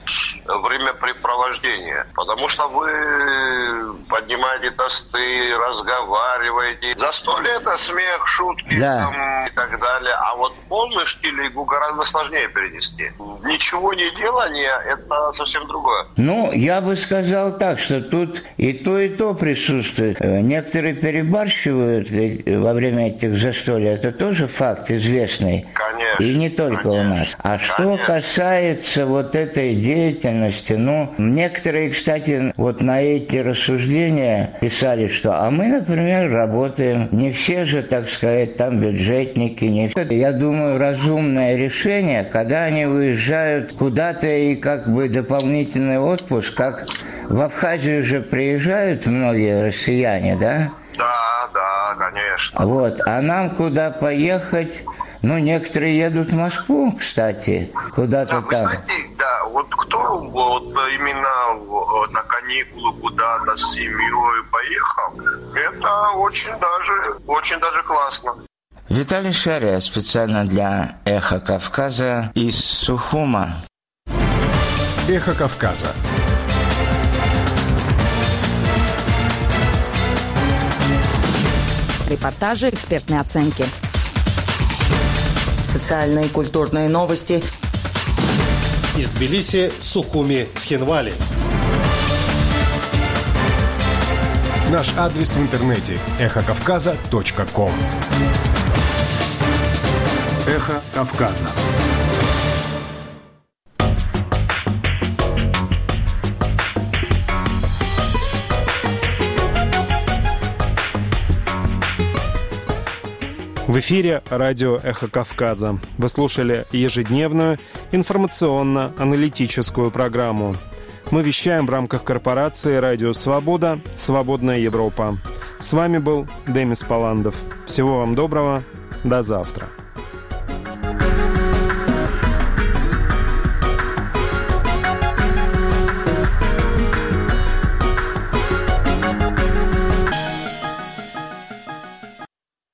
времяпрепровождение, потому что вы поднимаете тосты, разговариваете. Застолье это смех, шутки, да, там, и так далее. А вот полный штилигу гораздо сложнее перенести. Ничего не делание — это совсем другое. Ну, я бы сказал так, что тут и то, и то присутствует. Некоторые перебарщивают во время этих застолий. Это тоже факт известный. Конечно. Конечно, и не только конечно, у нас. А что конечно. касается вот этой деятельности, ну, некоторые, кстати, вот на эти рассуждения писали, что, а мы, например, работаем, не все же, так сказать, там бюджетники, не все. Я думаю, разумное решение, когда они уезжают куда-то и как бы дополнительный отпуск, как в Абхазию же приезжают многие россияне, да? Да, да, конечно. Вот, а нам куда поехать? Ну, некоторые едут в Москву, кстати, куда-то да, там. Вы знаете, да, вот кто вот именно на каникулы куда-то с семьей поехал, это очень даже, очень даже классно. Виталий Шария специально для «Эхо Кавказа» из Сухума. «Эхо Кавказа». Репортажи, экспертные оценки. Социальные и культурные новости. Из Тбилиси, Сухуми, Цхинвали. Наш адрес в интернете – эхо кавказа точка ком. «Эхо Кавказа». В эфире радио «Эхо Кавказа». Вы слушали ежедневную информационно-аналитическую программу. Мы вещаем в рамках корпорации «Радио Свобода. Свободная Европа». С вами был Демис Паландов. Всего вам доброго. До завтра.